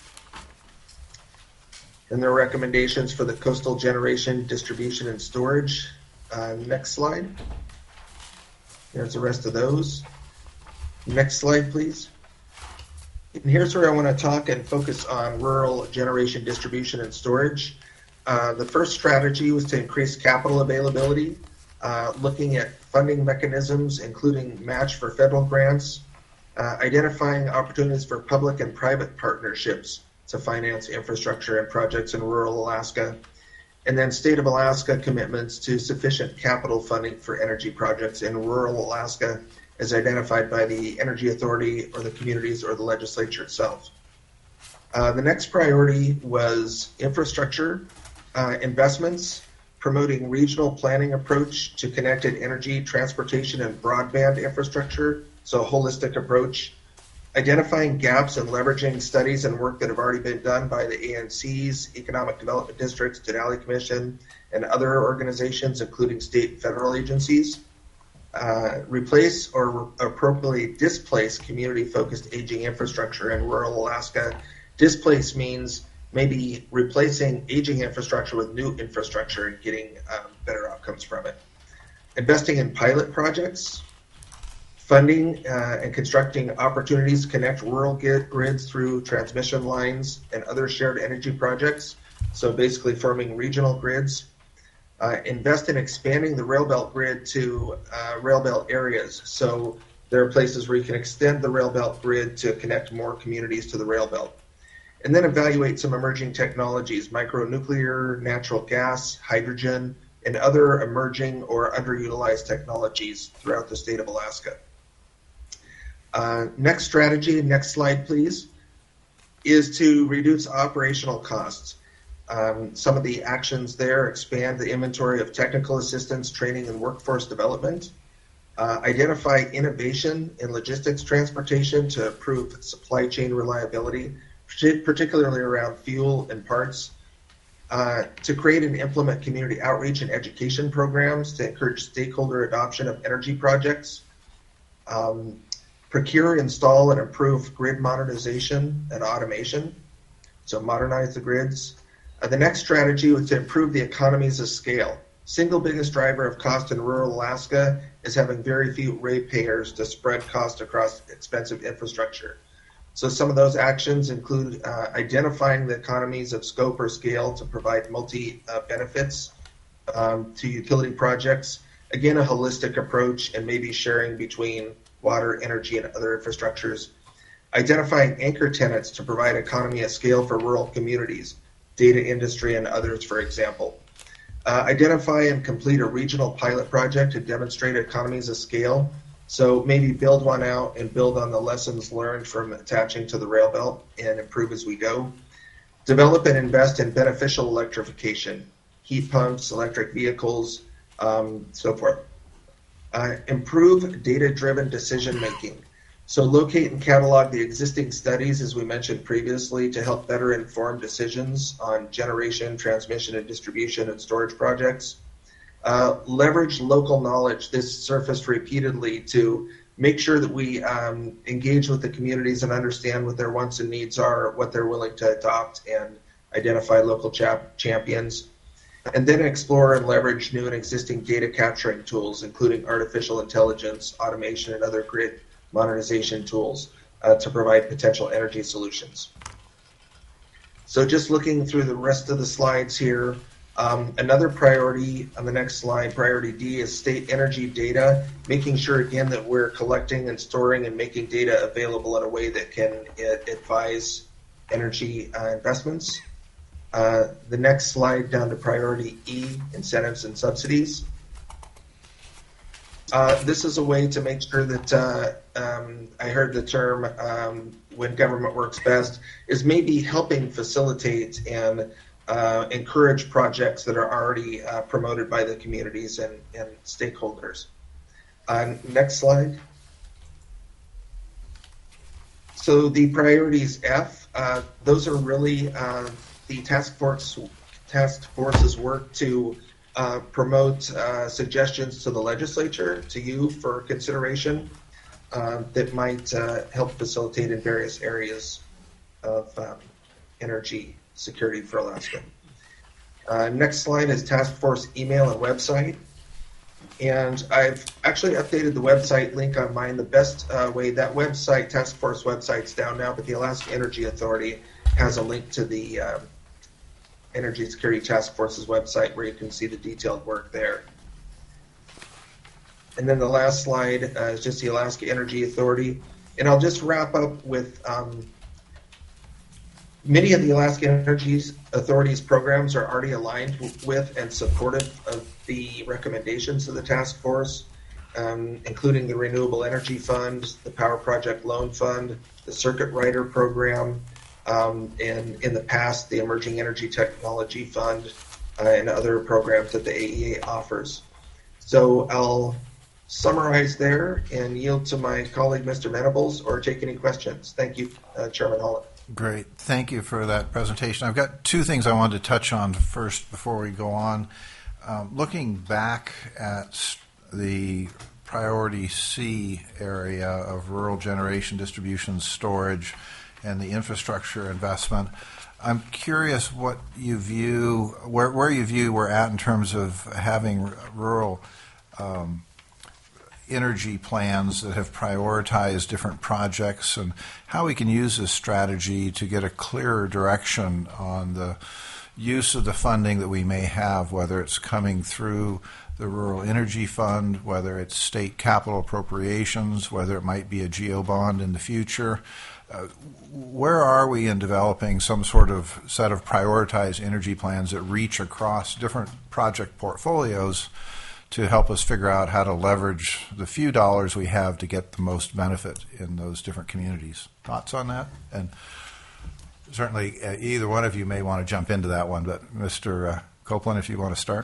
And there are recommendations for the coastal generation, distribution, and storage. Next slide. There's the rest of those. Next slide, please. And here's where I want to talk and focus on rural generation, distribution, and storage. The first strategy was to increase capital availability, looking at funding mechanisms, including match for federal grants, identifying opportunities for public and private partnerships to finance infrastructure and projects in rural Alaska, and then State of Alaska commitments to sufficient capital funding for energy projects in rural Alaska as identified by the Energy Authority or the communities or the legislature itself. The next priority was infrastructure investments, promoting regional planning approach to connected energy, transportation, and broadband infrastructure, so a holistic approach. Identifying gaps and leveraging studies and work that have already been done by the ANCs, Economic Development Districts, Denali Commission, and other organizations, including state and federal agencies. Replace or appropriately displace community-focused aging infrastructure in rural Alaska. Displace means maybe replacing aging infrastructure with new infrastructure and getting better outcomes from it. Investing in pilot projects. Funding and constructing opportunities to connect rural grids through transmission lines and other shared energy projects. So basically forming regional grids. Invest in expanding the Rail Belt grid to Rail Belt areas. So there are places where you can extend the Rail Belt grid to connect more communities to the Rail Belt. And then evaluate some emerging technologies, micronuclear, natural gas, hydrogen, and other emerging or underutilized technologies throughout the state of Alaska. Next strategy, next slide please, is to reduce operational costs. Some of the actions there: expand the inventory of technical assistance, training, and workforce development. Identify innovation in logistics transportation to improve supply chain reliability, particularly around fuel and parts. To create and implement community outreach and education programs to encourage stakeholder adoption of energy projects. Procure, install, and improve grid modernization and automation, so modernize the grids. The next strategy was to improve the economies of scale. Single biggest driver of cost in rural Alaska is having very few ratepayers to spread cost across expensive infrastructure. So some of those actions include identifying the economies of scope or scale to provide multi-benefits to utility projects. Again, a holistic approach and maybe sharing between water, energy, and other infrastructures. Identifying anchor tenants to provide economy of scale for rural communities, data industry, and others, for example. Identify and complete a regional pilot project to demonstrate economies of scale. So maybe build one out and build on the lessons learned from attaching to the Rail Belt and improve as we go. Develop and invest in beneficial electrification, heat pumps, electric vehicles, so forth. Improve data-driven decision-making. So locate and catalog the existing studies, as we mentioned previously, to help better inform decisions on generation, transmission, and distribution and storage projects. Leverage local knowledge. This surfaced repeatedly to make sure that we engage with the communities and understand what their wants and needs are, what they're willing to adopt, and identify local champions. And then explore and leverage new and existing data capturing tools, including artificial intelligence, automation, and other grid modernization tools to provide potential energy solutions. So just looking through the rest of the slides here, another priority on the next slide, priority D, is state energy data, making sure again that we're collecting and storing and making data available in a way that can advise energy investments. The next slide down to priority E, incentives and subsidies. This is a way to make sure that I heard the term when government works best is maybe helping facilitate and encourage projects that are already promoted by the communities and stakeholders. Next slide. So the priorities F, those are really the task force's work to promote suggestions to the legislature, to you for consideration, that might help facilitate in various areas of energy security for Alaska. Next slide is task force email and website. And I've actually updated the website link on mine. The best way, that website, task force website's down now, but the Alaska Energy Authority has a link to the Energy Security Task Force's website where you can see the detailed work there. And then the last slide is just the Alaska Energy Authority. And I'll just wrap up with many of the Alaska Energy Authority's programs are already aligned with and supportive of the recommendations of the task force, including the Renewable Energy Fund, the Power Project Loan Fund, the Circuit Rider Program, and in the past, the Emerging Energy Technology Fund, and other programs that the AEA offers. So I'll summarize there and yield to my colleague, Mr. Venables, or take any questions. Thank you, Chairman Holland. Great. Thank you for that presentation. I've got two things I wanted to touch on first before we go on. Looking back at the priority C area of rural generation, distribution, storage, and the infrastructure investment, I'm curious what you view, where you view we're at in terms of having rural energy plans that have prioritized different projects, and how we can use this strategy to get a clearer direction on the use of the funding that we may have, whether it's coming through the Rural Energy Fund, whether it's state capital appropriations, whether it might be a GEO bond in the future. Where are we in developing some sort of set of prioritized energy plans that reach across different project portfolios to help us figure out how to leverage the few dollars we have to get the most benefit in those different communities? Thoughts on that? And certainly either one of you may want to jump into that one, but Mr. Copeland, if you want to start.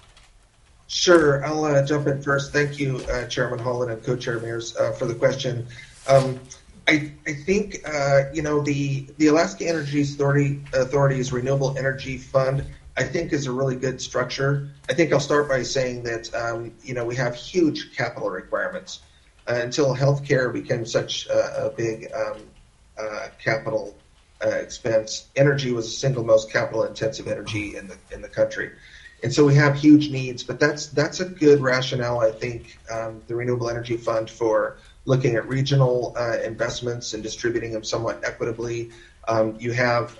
Sure, I'll jump in first. Thank you, Chairman Holland and Co-Chair Mears, for the question. I think the Alaska Energy Authority's Renewable Energy Fund, I think, is a really good structure. I think I'll start by saying that we have huge capital requirements. Until healthcare became such a big capital expense, energy was the single most capital-intensive energy in the country. And so we have huge needs, but that's a good rationale, I think, the Renewable Energy Fund, for looking at regional investments and distributing them somewhat equitably. You have,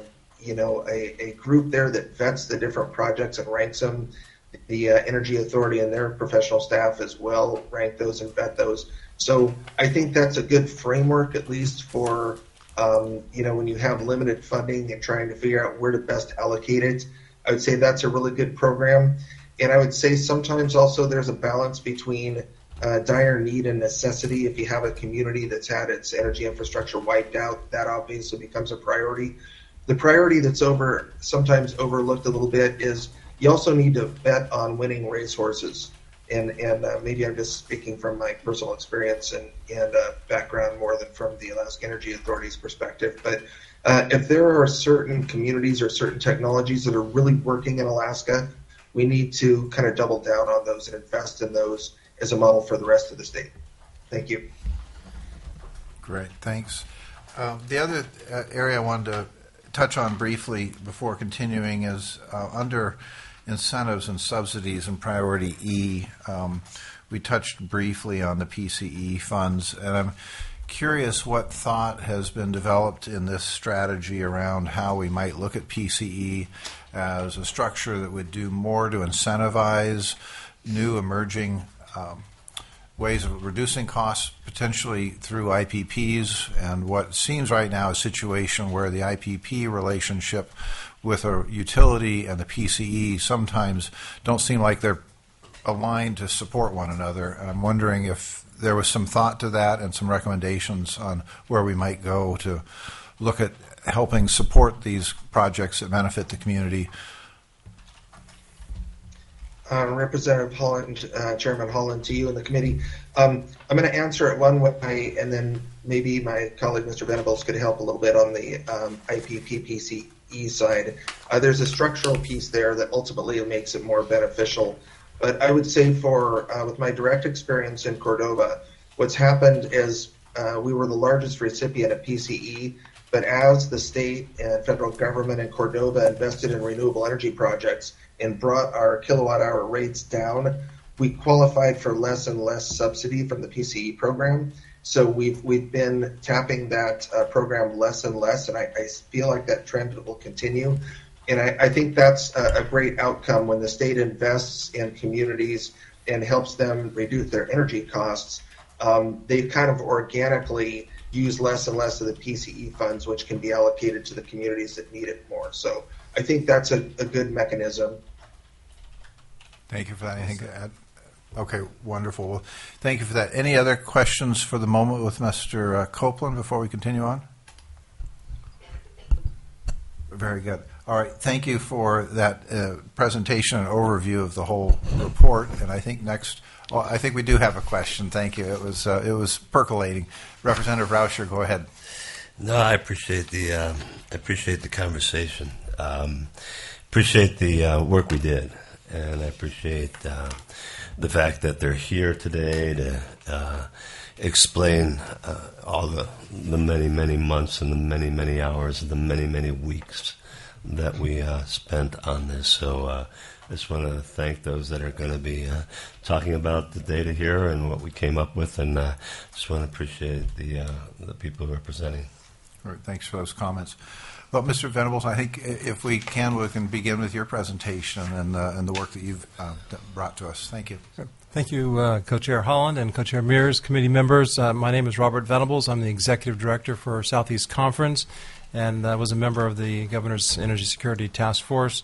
a group there that vets the different projects and ranks them. The Energy Authority and their professional staff as well rank those and vet those. So I think that's a good framework, at least for, when you have limited funding and trying to figure out where to best allocate it. I would say that's a really good program. And I would say sometimes also there's a balance between dire need and necessity. If you have a community that's had its energy infrastructure wiped out, that obviously becomes a priority. The priority that's sometimes overlooked a little bit is you also need to bet on winning racehorses. and maybe I'm just speaking from my personal experience and background more than from the Alaska Energy Authority's perspective. But if there are certain communities or certain technologies that are really working in Alaska, we need to kind of double down on those and invest in those as a model for the rest of the state. Thank you. Great, thanks. The other area I wanted to touch on briefly before continuing is under incentives and subsidies in Priority E. We touched briefly on the PCE funds, and I'm curious what thought has been developed in this strategy around how we might look at PCE as a structure that would do more to incentivize new emerging ways of reducing costs, potentially through IPPs, and what seems right now a situation where the IPP relationship with a utility and the PCE sometimes don't seem like they're aligned to support one another. And I'm wondering if there was some thought to that and some recommendations on where we might go to look at helping support these projects that benefit the community. Representative Holland, Chairman Holland, to you and the committee. I'm going to answer it one way, and then maybe my colleague, Mr. Venables, could help a little bit on the IPP-PCE side. There's a structural piece there that ultimately makes it more beneficial. But I would say with my direct experience in Cordova, what's happened is we were the largest recipient of PCE, but as the state and federal government in Cordova invested in renewable energy projects and brought our kilowatt hour rates down, we qualified for less and less subsidy from the PCE program. So we've been tapping that program less and less, and I feel like that trend will continue. And I think that's a great outcome when the state invests in communities and helps them reduce their energy costs. They kind of organically use less and less of the PCE funds, which can be allocated to the communities that need it more. So I think that's a good mechanism. Thank you for that. Anything to add? Okay, wonderful. Well, thank you for that. Any other questions for the moment with Mr. Copeland before we continue on? Very good. All right, thank you for that presentation and overview of the whole report. And I think next, well, I think we do have a question. Thank you. It was percolating. Representative Rauscher, go ahead. No, I appreciate the conversation. Appreciate the work we did, and I appreciate the fact that they're here today to explain all the many, many months and the many, many hours and the many, many weeks that we spent on this. So I just want to thank those that are going to be talking about the data here and what we came up with, and just want to appreciate the people who are presenting. All right, thanks for those comments. Well, Mr. Venables, I think if we can begin with your presentation and the work that you've brought to us. Thank you. Thank you, Co-Chair Holland and Co-Chair Mears, committee members. My name is Robert Venables. I'm the Executive Director for Southeast Conference, and I was a member of the Governor's Energy Security Task Force.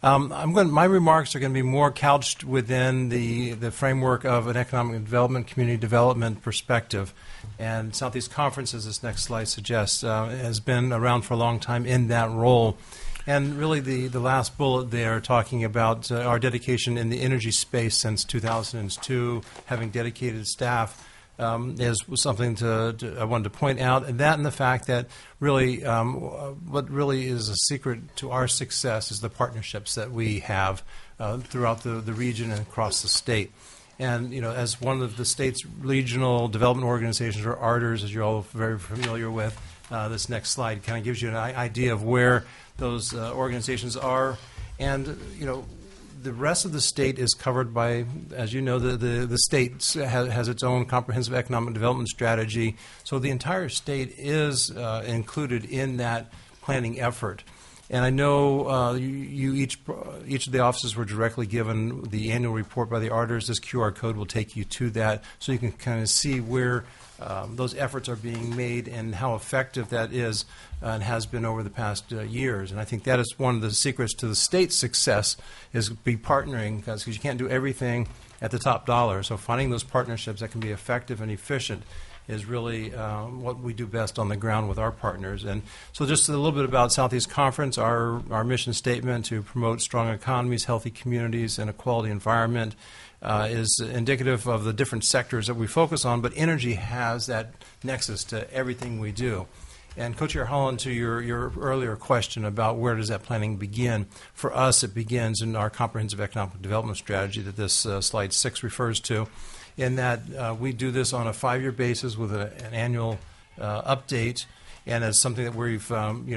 My remarks are going to be more couched within the framework of an economic development, community development perspective. And Southeast Conference, as this next slide suggests, has been around for a long time in that role. And really the last bullet there talking about our dedication in the energy space since 2002, having dedicated staff, was something I wanted to point out. And that and the fact that really what really is a secret to our success is the partnerships that we have throughout the region and across the state. And, as one of the state's regional development organizations, or ARDers, as you're all very familiar with, this next slide kind of gives you an idea of where those organizations are. And, the rest of the state is covered by, as you know, the state has its own comprehensive economic development strategy. So the entire state is included in that planning effort. And I know each of the offices were directly given the annual report by the ARDers. This QR code will take you to that, so you can kind of see where those efforts are being made and how effective that is and has been over the past years. And I think that is one of the secrets to the state's success, is be partnering, because you can't do everything at the top dollar. So finding those partnerships that can be effective and efficient is really what we do best on the ground with our partners. And so just a little bit about Southeast Conference, our mission statement to promote strong economies, healthy communities, and a quality environment is indicative of the different sectors that we focus on, but energy has that nexus to everything we do. And Co-Chair Holland, to your earlier question about where does that planning begin, for us it begins in our comprehensive economic development strategy that this slide 6 refers to, in that we do this on a 5-year basis with an annual update, and it's something that we've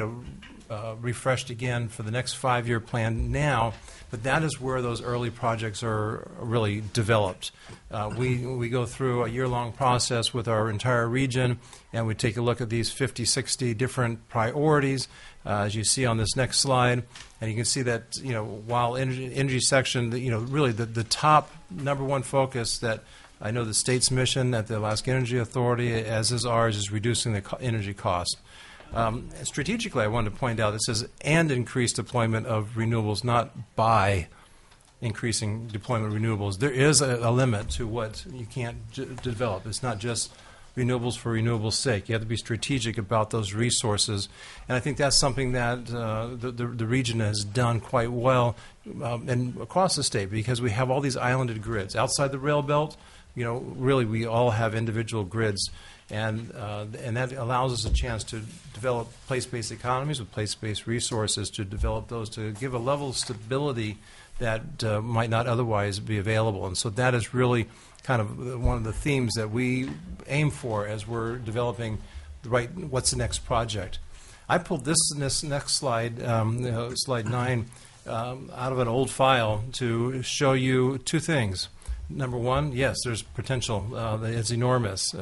refreshed again for the next 5-year plan now. But that is where those early projects are really developed. We go through a year-long process with our entire region, and we take a look at these 50, 60 different priorities, as you see on this next slide. And you can see that, while energy section, really the top number one focus that I know the state's mission at the Alaska Energy Authority, as is ours, is reducing the energy cost. Strategically, I wanted to point out it says and increase deployment of renewables, not by increasing deployment of renewables. There is a limit to what you can't develop. It's not just renewables for renewables' sake. You have to be strategic about those resources, and I think that's something that the region has done quite well and across the state, because we have all these islanded grids outside the rail belt. Really, we all have individual grids. And that allows us a chance to develop place-based economies with place-based resources, to develop those, to give a level of stability that might not otherwise be available. And so that is really kind of one of the themes that we aim for as we're developing what's the next project. I pulled this next slide, slide 9, out of an old file to show you two things. Number one, yes, there's potential. It's enormous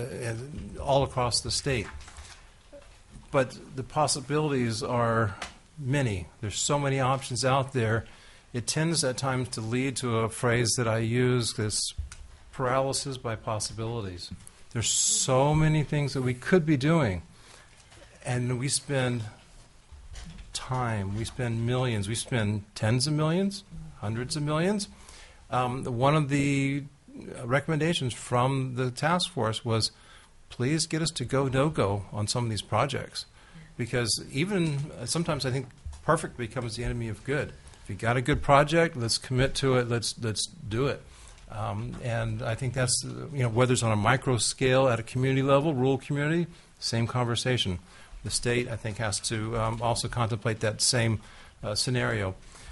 all across the state. But the possibilities are many. There's so many options out there. It tends at times to lead to a phrase that I use, this paralysis by possibilities. There's so many things that we could be doing. And we spend time, we spend millions, we spend tens of millions, hundreds of millions. One of the recommendations from the task force was, please get us to go, no-go on some of these projects. Because even sometimes I think perfect becomes the enemy of good. If you got a good project, let's commit to it, let's do it. And I think that's, whether it's on a micro scale at a community level, rural community, same conversation. The state, I think, has to also contemplate that same scenario.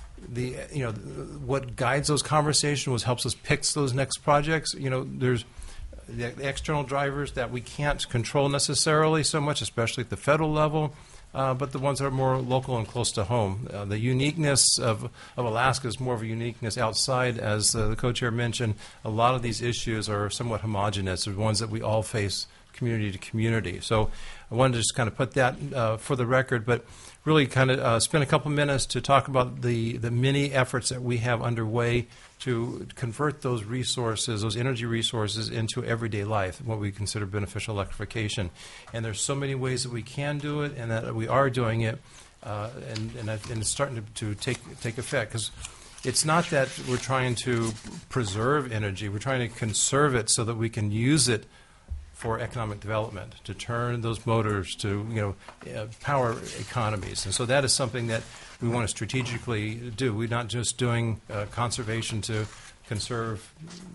What guides those conversations helps us pick those next projects. There's the external drivers that we can't control necessarily so much, especially at the federal level, but the ones that are more local and close to home. The uniqueness of Alaska is more of a uniqueness outside. As the co-chair mentioned, a lot of these issues are somewhat homogenous. They're ones that we all face community to community. So I wanted to just kind of put that for the record, but really kind of spend a couple minutes to talk about the many efforts that we have underway to convert those resources, those energy resources, into everyday life, what we consider beneficial electrification. And there's so many ways that we can do it and that we are doing it, and it's starting to take effect. Because it's not that we're trying to preserve energy. We're trying to conserve it so that we can use it for economic development, to turn those motors to power economies. And so that is something that we want to strategically do. We're not just doing conservation to conserve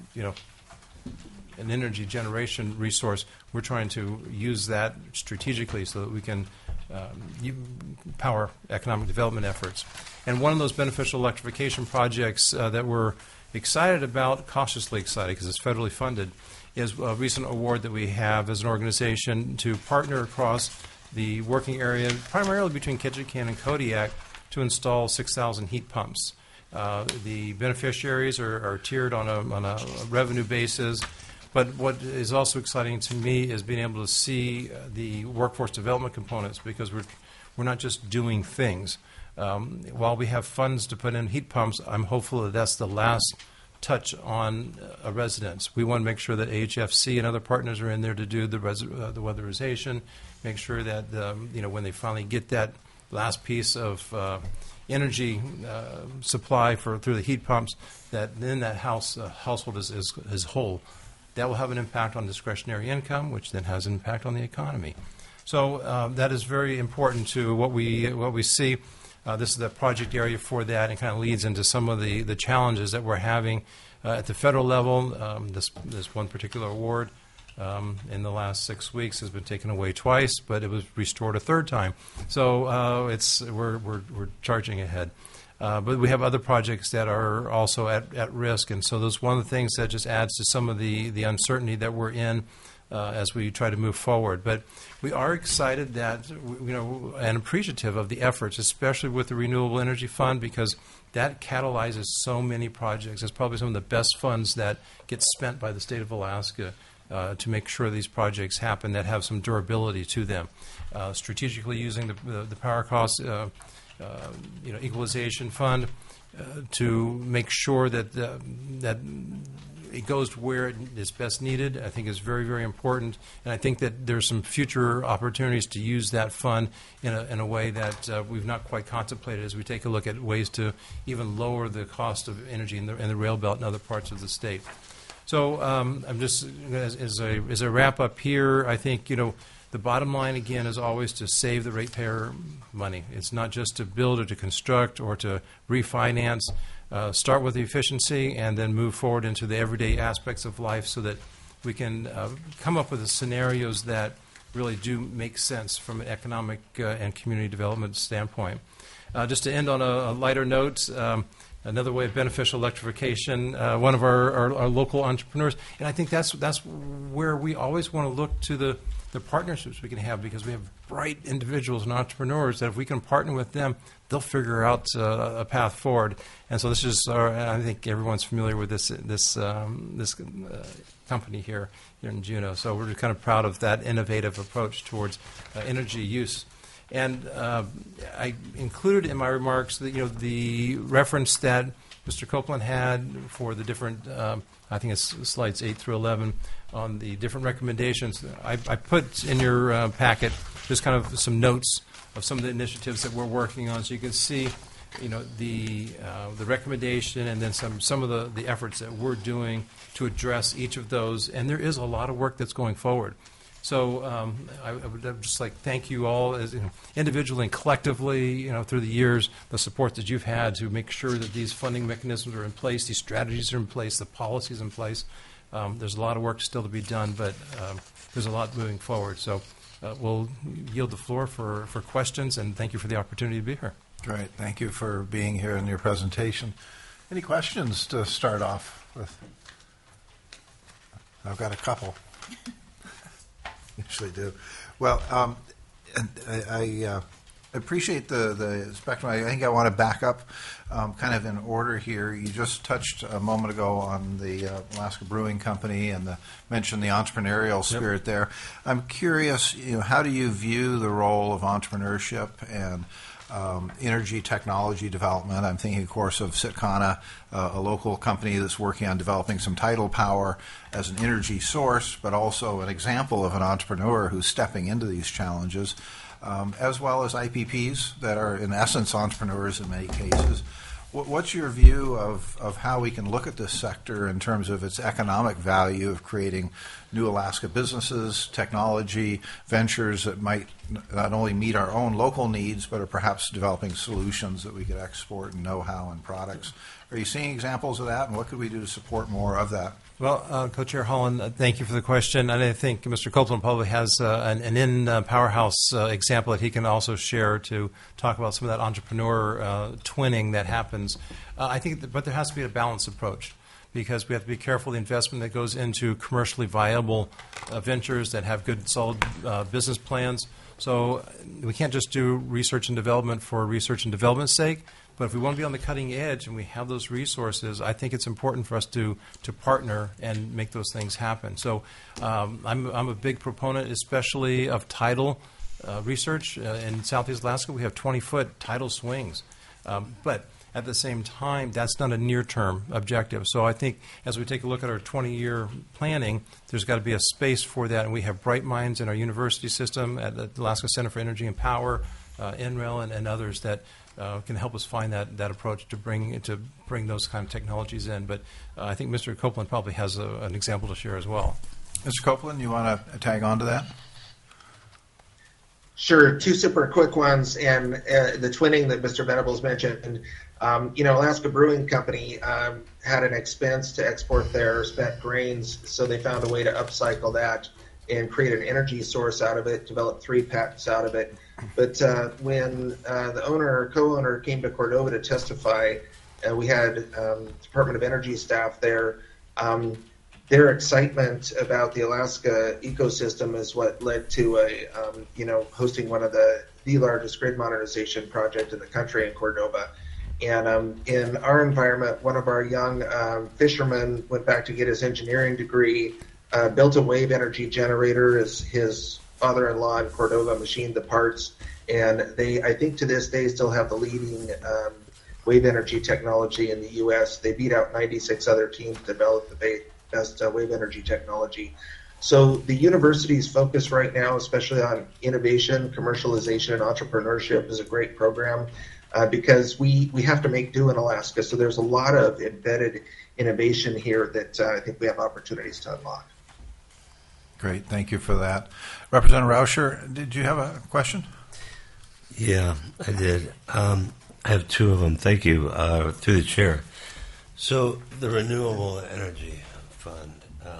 an energy generation resource. We're trying to use that strategically so that we can power economic development efforts. And one of those beneficial electrification projects that we're excited about, cautiously excited because it's federally funded, is a recent award that we have as an organization to partner across the working area, primarily between Ketchikan and Kodiak, to install 6,000 heat pumps. The beneficiaries are tiered on a revenue basis, but what is also exciting to me is being able to see the workforce development components, because we're not just doing things. While we have funds to put in heat pumps, I'm hopeful that that's the last touch on a residence. We want to make sure that AHFC and other partners are in there to do the weatherization, make sure that when they finally get that last piece of energy supply through the heat pumps, that then that household is whole. that will have an impact on discretionary income, which then has an impact on the economy. So that is very important to what we see. This is the project area for that, and kind of leads into some of the challenges that we're having at the federal level. This one particular award in the last 6 weeks has been taken away twice, but it was restored a third time. So we're charging ahead. But we have other projects that are also at risk, and so that's one of the things that just adds to some of the uncertainty that we're in as we try to move forward. But we are excited that, and appreciative of the efforts, especially with the Renewable Energy Fund, because that catalyzes so many projects. It's probably some of the best funds that get spent by the state of Alaska to make sure these projects happen that have some durability to them. Strategically using the power cost equalization fund to make sure that it goes to where it is best needed, I think is very, very important. And I think that there's some future opportunities to use that fund in a way that we've not quite contemplated as we take a look at ways to even lower the cost of energy in the rail belt and other parts of the state. So I'm just, as a wrap up here, I think, the bottom line, again, is always to save the ratepayer money. It's not just to build or to construct or to refinance. Start with the efficiency and then move forward into the everyday aspects of life so that we can come up with the scenarios that really do make sense from an economic and community development standpoint. Just to end on a lighter note, another way of beneficial electrification, one of our local entrepreneurs, and I think that's where we always want to look to the partnerships we can have, because we have bright individuals and entrepreneurs that if we can partner with them, they'll figure out a path forward. And so this is, I think everyone's familiar with this company here in Juneau. So we're kind of proud of that innovative approach towards energy use. And I included in my remarks the reference that Mr. Copeland had for the different, I think it's slides 8 through 11, on the different recommendations. I put in your packet just kind of some notes of some of the initiatives that we're working on, so you can see, the recommendation and then some of the efforts that we're doing to address each of those. And there is a lot of work that's going forward. So I would just thank you all as individually and collectively, through the years, the support that you've had to make sure that these funding mechanisms are in place, these strategies are in place, the policies in place. There's a lot of work still to be done, but there's a lot moving forward. So we'll yield the floor for questions, and thank you for the opportunity to be here. Great. Thank you for being here in your presentation. Any questions to start off with? I've got a couple. Usually do. Well, I appreciate the spectrum. I think I want to back up kind of in order here. You just touched a moment ago on the Alaska Brewing Company and mentioned the entrepreneurial spirit there. I'm curious, how do you view the role of entrepreneurship and energy technology development? I'm thinking, of course, of Sitkana, a local company that's working on developing some tidal power as an energy source, but also an example of an entrepreneur who's stepping into these challenges, as well as IPPs that are, in essence, entrepreneurs in many cases. What's your view of how we can look at this sector in terms of its economic value of creating new Alaska businesses, technology, ventures that might not only meet our own local needs, but are perhaps developing solutions that we could export and know-how and products? Are you seeing examples of that, and what could we do to support more of that? Well, Co-Chair Holland, thank you for the question. And I think Mr. Copeland probably has an in-powerhouse example that he can also share to talk about some of that entrepreneur twinning that happens. I think, but there has to be a balanced approach, because we have to be careful of the investment that goes into commercially viable ventures that have good, solid business plans. So we can't just do research and development for research and development's sake. But if we want to be on the cutting edge and we have those resources, I think it's important for us to partner and make those things happen. So I'm a big proponent, especially of tidal research. In Southeast Alaska, we have 20-foot tidal swings. But at the same time, that's not a near-term objective. So I think as we take a look at our 20-year planning, there's got to be a space for that. And we have bright minds in our university system, at the Alaska Center for Energy and Power, NREL, and others that can help us find that approach to bring those kind of technologies in. But I think Mr. Copeland probably has an example to share as well. Mr. Copeland, you want to tag on to that? Sure, two super quick ones, and the twinning that Mr. Venables mentioned. Alaska Brewing Company had an expense to export their spent grains, so they found a way to upcycle that and create an energy source out of it, develop 3 patents out of it. But when the co-owner came to Cordova to testify, we had Department of Energy staff there. Their excitement about the Alaska ecosystem is what led to hosting one of the largest grid modernization project in the country in Cordova. And in our environment, one of our young fishermen went back to get his engineering degree, built a wave energy generator as his father-in-law in Cordova machined the parts. And they, I think to this day, still have the leading wave energy technology in the U.S. They beat out 96 other teams to develop the best wave energy technology. So the university's focus right now, especially on innovation, commercialization, and entrepreneurship, is a great program because we have to make do in Alaska. So there's a lot of embedded innovation here that I think we have opportunities to unlock. Great, thank you for that. Representative Rauscher, did you have a question? Yeah, I did. I have 2 of them. Thank you. Through the chair. So the Renewable Energy Fund,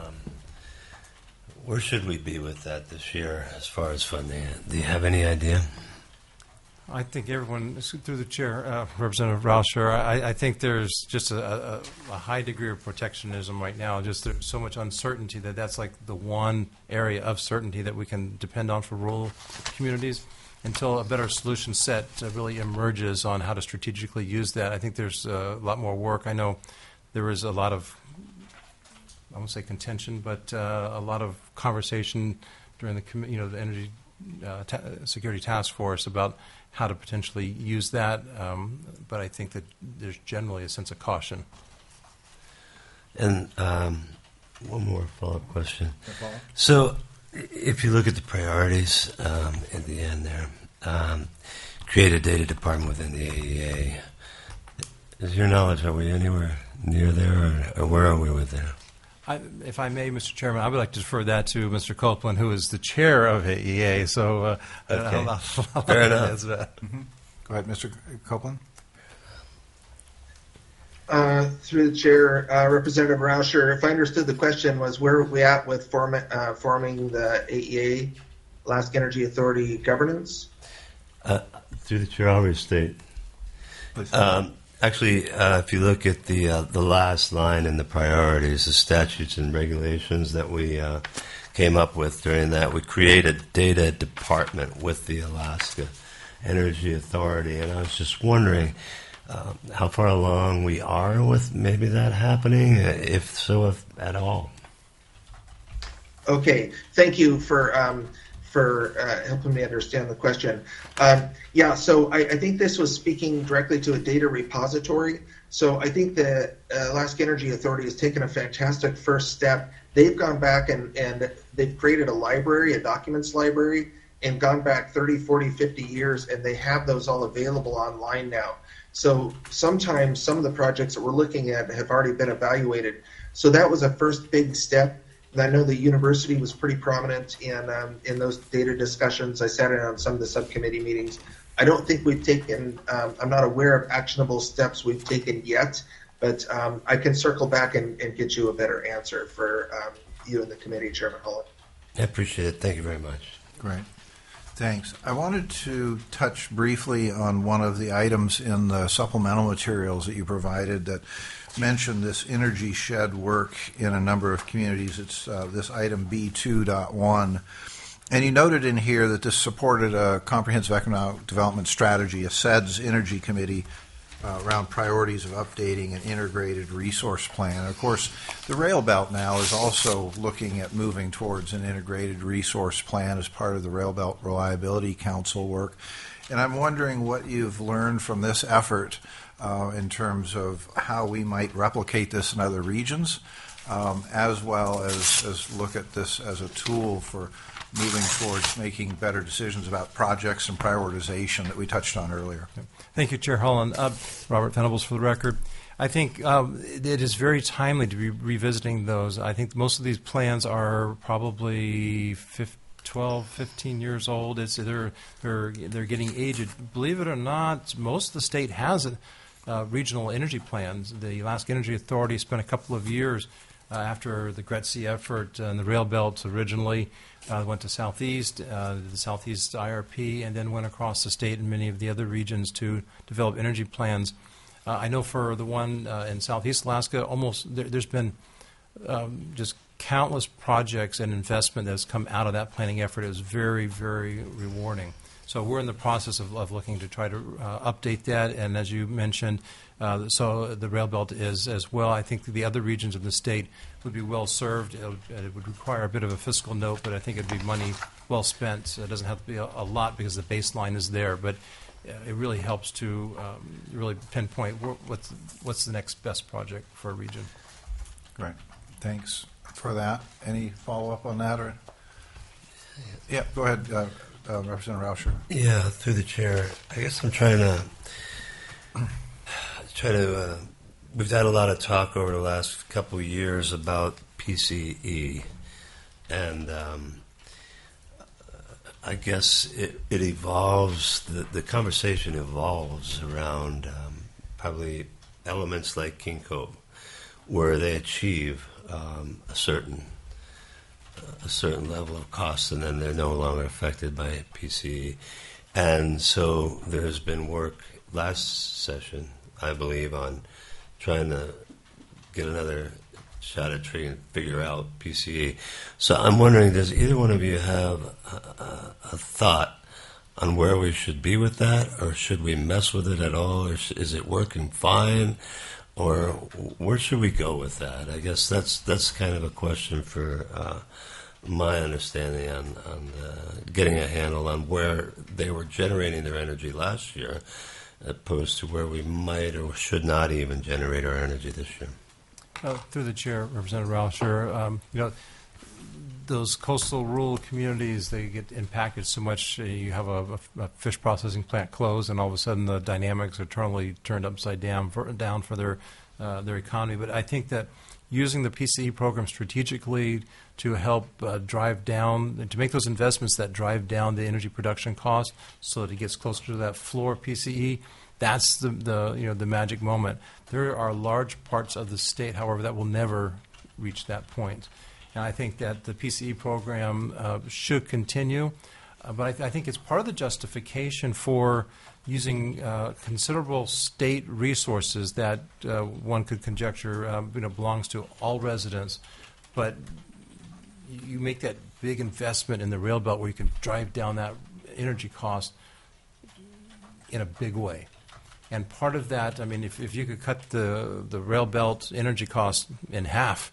where should we be with that this year as far as funding it? Do you have any idea? I think everyone, through the chair, Representative Rauscher, I think there's just a high degree of protectionism right now. Just there's so much uncertainty that's like the one area of certainty that we can depend on for rural communities. Until a better solution set really emerges on how to strategically use that, I think there's a lot more work. I know there is a lot of, I won't say contention, but a lot of conversation during the Energy Security Task Force about how to potentially use that. But I think that there's generally a sense of caution. And one more follow-up question. So if you look at the priorities at the end there, create a data department within the AEA. Is your knowledge, are we anywhere near there, or where are we with that? If I may, Mr. Chairman, I would like to defer that to Mr. Copeland, who is the chair of AEA. So okay. Fair enough. Go ahead, Mr. Copeland. Through the chair, Representative Rauscher, if I understood the question was where are we at with forming the AEA, Alaska Energy Authority governance? Through the chair, I'll restate. Actually, if you look at the last line in the priorities, the statutes and regulations that we came up with during that, we created a data department with the Alaska Energy Authority, and I was just wondering how far along we are with maybe that happening, if so, if at all. Okay, thank you for helping me understand the question. So I think this was speaking directly to a data repository. So I think the Alaska Energy Authority has taken a fantastic first step. They've gone back and they've created a library, a documents library, and gone back 30, 40, 50 years, and they have those all available online now. So sometimes some of the projects that we're looking at have already been evaluated. So that was a first big step. And I know the university was pretty prominent in those data discussions. I sat in on some of the subcommittee meetings. I don't think we've taken, I'm not aware of actionable steps we've taken yet, but I can circle back and get you a better answer for you and the committee, Chairman Holland. I appreciate it. Thank you very much. Great. Thanks. I wanted to touch briefly on one of the items in the supplemental materials that you provided that mentioned this energy shed work in a number of communities. It's this item B2.1. And you noted in here that this supported a comprehensive economic development strategy, a SEDS energy committee, around priorities of updating an integrated resource plan. And of course, the Rail Belt now is also looking at moving towards an integrated resource plan as part of the Rail Belt Reliability Council work. And I'm wondering what you've learned from this effort in terms of how we might replicate this in other regions, as well as look at this as a tool for moving towards making better decisions about projects and prioritization that we touched on earlier. Thank you, Chair Holland. Robert Venables for the record. I think it is very timely to be revisiting those. I think most of these plans are probably 12, 15 years old. They're getting aged. Believe it or not, most of the state has regional energy plans. The Alaska Energy Authority spent a couple of years after the GRETC effort and the rail belts originally went to Southeast, the Southeast IRP, and then went across the state and many of the other regions to develop energy plans. I know for the one in Southeast Alaska, there's been just countless projects and investment that has come out of that planning effort. It was very, very rewarding. So we're in the process of looking to try to update that, and as you mentioned, so the rail belt is as well. I think the other regions of the state would be well served. It would require a bit of a fiscal note, but I think it would be money well spent. It doesn't have to be a lot because the baseline is there, but it really helps to really pinpoint what's the next best project for a region. Great. Thanks for that. Any follow-up on that? Or? Yeah, go ahead, Representative Rauscher. Yeah, through the chair. I guess I'm trying to we've had a lot of talk over the last couple of years about PCE, and I guess it evolves, the conversation evolves around probably elements like King Cove, where they achieve a certain level of cost, and then they're no longer affected by PCE. And so there's been work last session, I believe, on trying to get another shot at tree and figure out PCE. So I'm wondering, does either one of you have a thought on where we should be with that, or should we mess with it at all, or is it working fine, or where should we go with that? I guess that's kind of a question for my understanding on getting a handle on where they were generating their energy last year, opposed to where we might or should not even generate our energy this year. Through the chair, Representative Rauscher, those coastal rural communities, they get impacted so much. You have a fish processing plant close, and all of a sudden the dynamics are totally turned upside down for their economy. But I think that using the PCE program strategically to help drive down, to make those investments that drive down the energy production cost so that it gets closer to that floor PCE, that's the magic moment. There are large parts of the state, however, that will never reach that point. And I think that the PCE program should continue, but I think it's part of the justification for using considerable state resources that one could conjecture belongs to all residents, but you make that big investment in the rail belt where you can drive down that energy cost in a big way. And part of that, I mean, if you could cut the rail belt energy cost in half,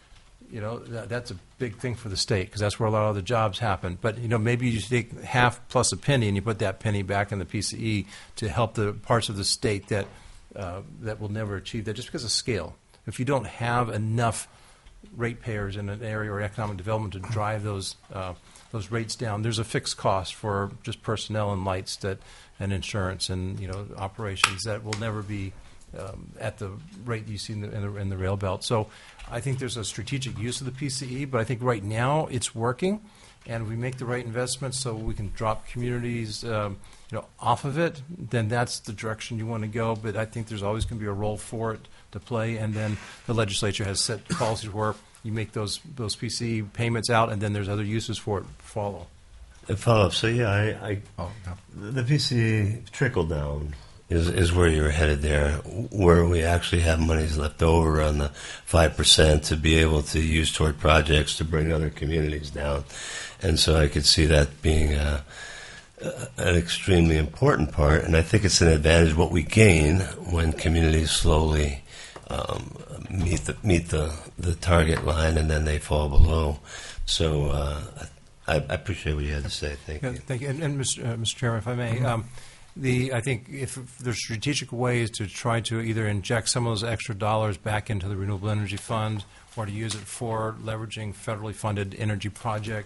that's a big thing for the state because that's where a lot of the jobs happen. But, maybe you take half plus a penny and you put that penny back in the PCE to help the parts of the state that will never achieve that just because of scale. If you don't have enough ratepayers in an area or economic development to drive those rates down, there's a fixed cost for just personnel and lights and insurance and operations that will never be at the rate you see in the rail belt. So I think there's a strategic use of the PCE, but I think right now it's working, and we make the right investments so we can drop communities off of it, then that's the direction you want to go. But I think there's always going to be a role for it to play, and then the legislature has set policies where you make those PCE payments out, and then there's other uses for it follow. A follow-up. So the PCE trickle down is where you're headed there, where we actually have monies left over on the 5% to be able to use toward projects to bring other communities down. And so I could see that being an extremely important part, and I think it's an advantage what we gain when communities slowly meet the target line and then they fall below. So I appreciate what you had to say. Thank you. Thank you. And Mr. Chairman, if I may, I think if there's strategic ways to try to either inject some of those extra dollars back into the Renewable Energy Fund or to use it for leveraging federally funded energy projects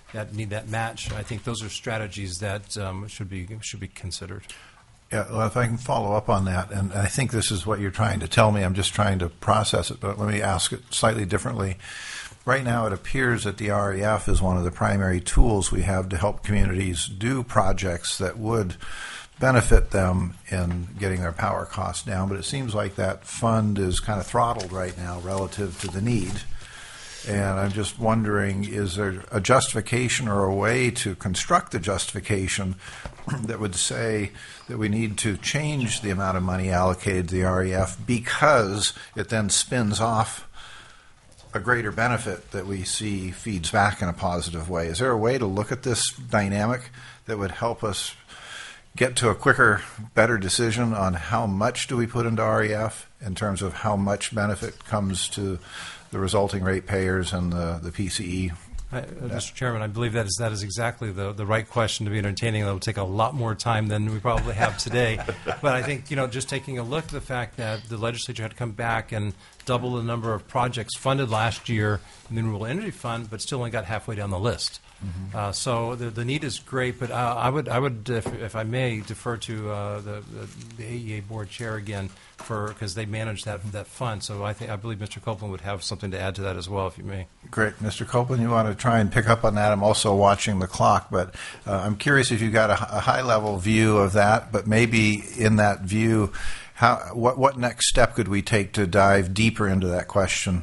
that need that match. I think those are strategies that should be considered. Yeah, well, if I can follow up on that, and I think this is what you're trying to tell me, I'm just trying to process it, but let me ask it slightly differently. Right now, it appears that the REF is one of the primary tools we have to help communities do projects that would benefit them in getting their power costs down, but it seems like that fund is kind of throttled right now relative to the need. And I'm just wondering, is there a justification or a way to construct the justification that would say that we need to change the amount of money allocated to the REF because it then spins off a greater benefit that we see feeds back in a positive way? Is there a way to look at this dynamic that would help us get to a quicker, better decision on how much do we put into REF in terms of how much benefit comes to the resulting ratepayers and the PCE? Mr. Chairman, I believe that is exactly the right question to be entertaining. That will take a lot more time than we probably have today. But I think, just taking a look at the fact that the legislature had to come back and double the number of projects funded last year in the Renewable Energy Fund, but still only got halfway down the list. Mm-hmm. So the need is great, but I would, if I may, defer to the AEA board chair again, because they manage that fund. So I believe Mr. Copeland would have something to add to that as well, if you may. Great, Mr. Copeland, you want to try and pick up on that? I'm also watching the clock, but I'm curious if you got a high-level view of that. But maybe in that view, what next step could we take to dive deeper into that question?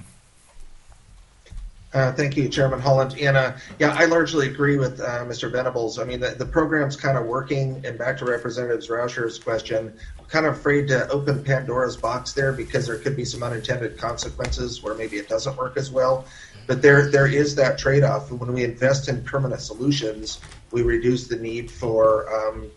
Thank you, Chairman Holland. And I largely agree with Mr. Venables. I mean, the program's kind of working. And back to Representative Rauscher's question, I'm kind of afraid to open Pandora's box there because there could be some unintended consequences where maybe it doesn't work as well. But there is that trade-off. When we invest in permanent solutions, we reduce the need for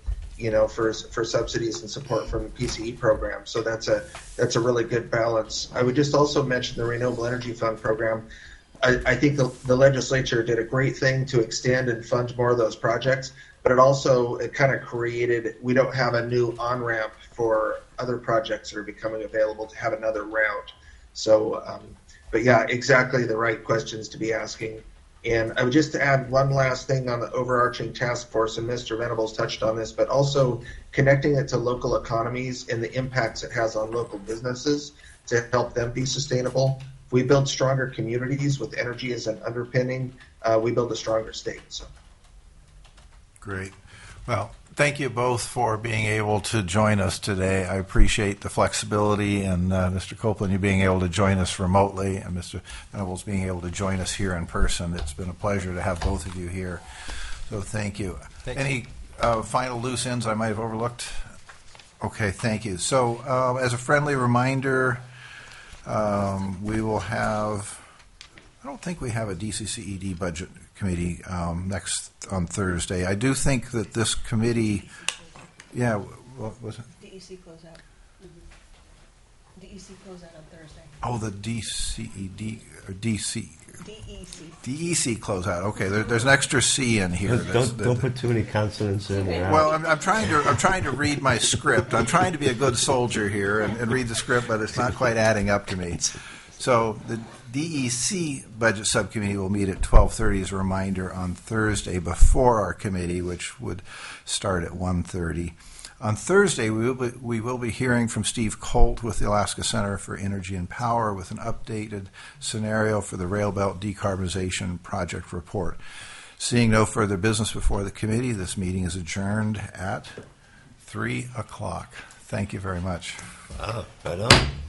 for subsidies and support from the PCE program. So that's a really good balance. I would just also mention the Renewable Energy Fund program. I think the legislature did a great thing to extend and fund more of those projects, but it kind of created, we don't have a new on-ramp for other projects that are becoming available to have another route. So, but yeah, exactly the right questions to be asking. And I would just add one last thing on the overarching task force, and Mr. Venables touched on this, but also connecting it to local economies and the impacts it has on local businesses to help them be sustainable. If we build stronger communities with energy as an underpinning, we build a stronger state. So. Great. Well, thank you both for being able to join us today. I appreciate the flexibility, and Mr. Copeland, you being able to join us remotely, and Mr. Venables being able to join us here in person. It's been a pleasure to have both of you here. So thank you. Any final loose ends I might have overlooked? Okay, thank you. So as a friendly reminder, we will have, I don't think we have a DCCED budget committee next on Thursday. I do think that this committee, what was it? DEC closeout. Mm-hmm. DEC closeout on Thursday. Oh, the DCED, or DC. DEC closeout. Okay, there's an extra C in here. Don't put too many consonants in. Well, I'm trying to read my script. I'm trying to be a good soldier here and read the script, but it's not quite adding up to me. So the DEC budget subcommittee will meet at 12:30 as a reminder on Thursday before our committee, which would start at 1:30. On Thursday, we will be hearing from Steve Colt with the Alaska Center for Energy and Power with an updated scenario for the Rail Belt Decarbonization Project report. Seeing no further business before the committee, this meeting is adjourned at 3 o'clock. Thank you very much. Wow, right on.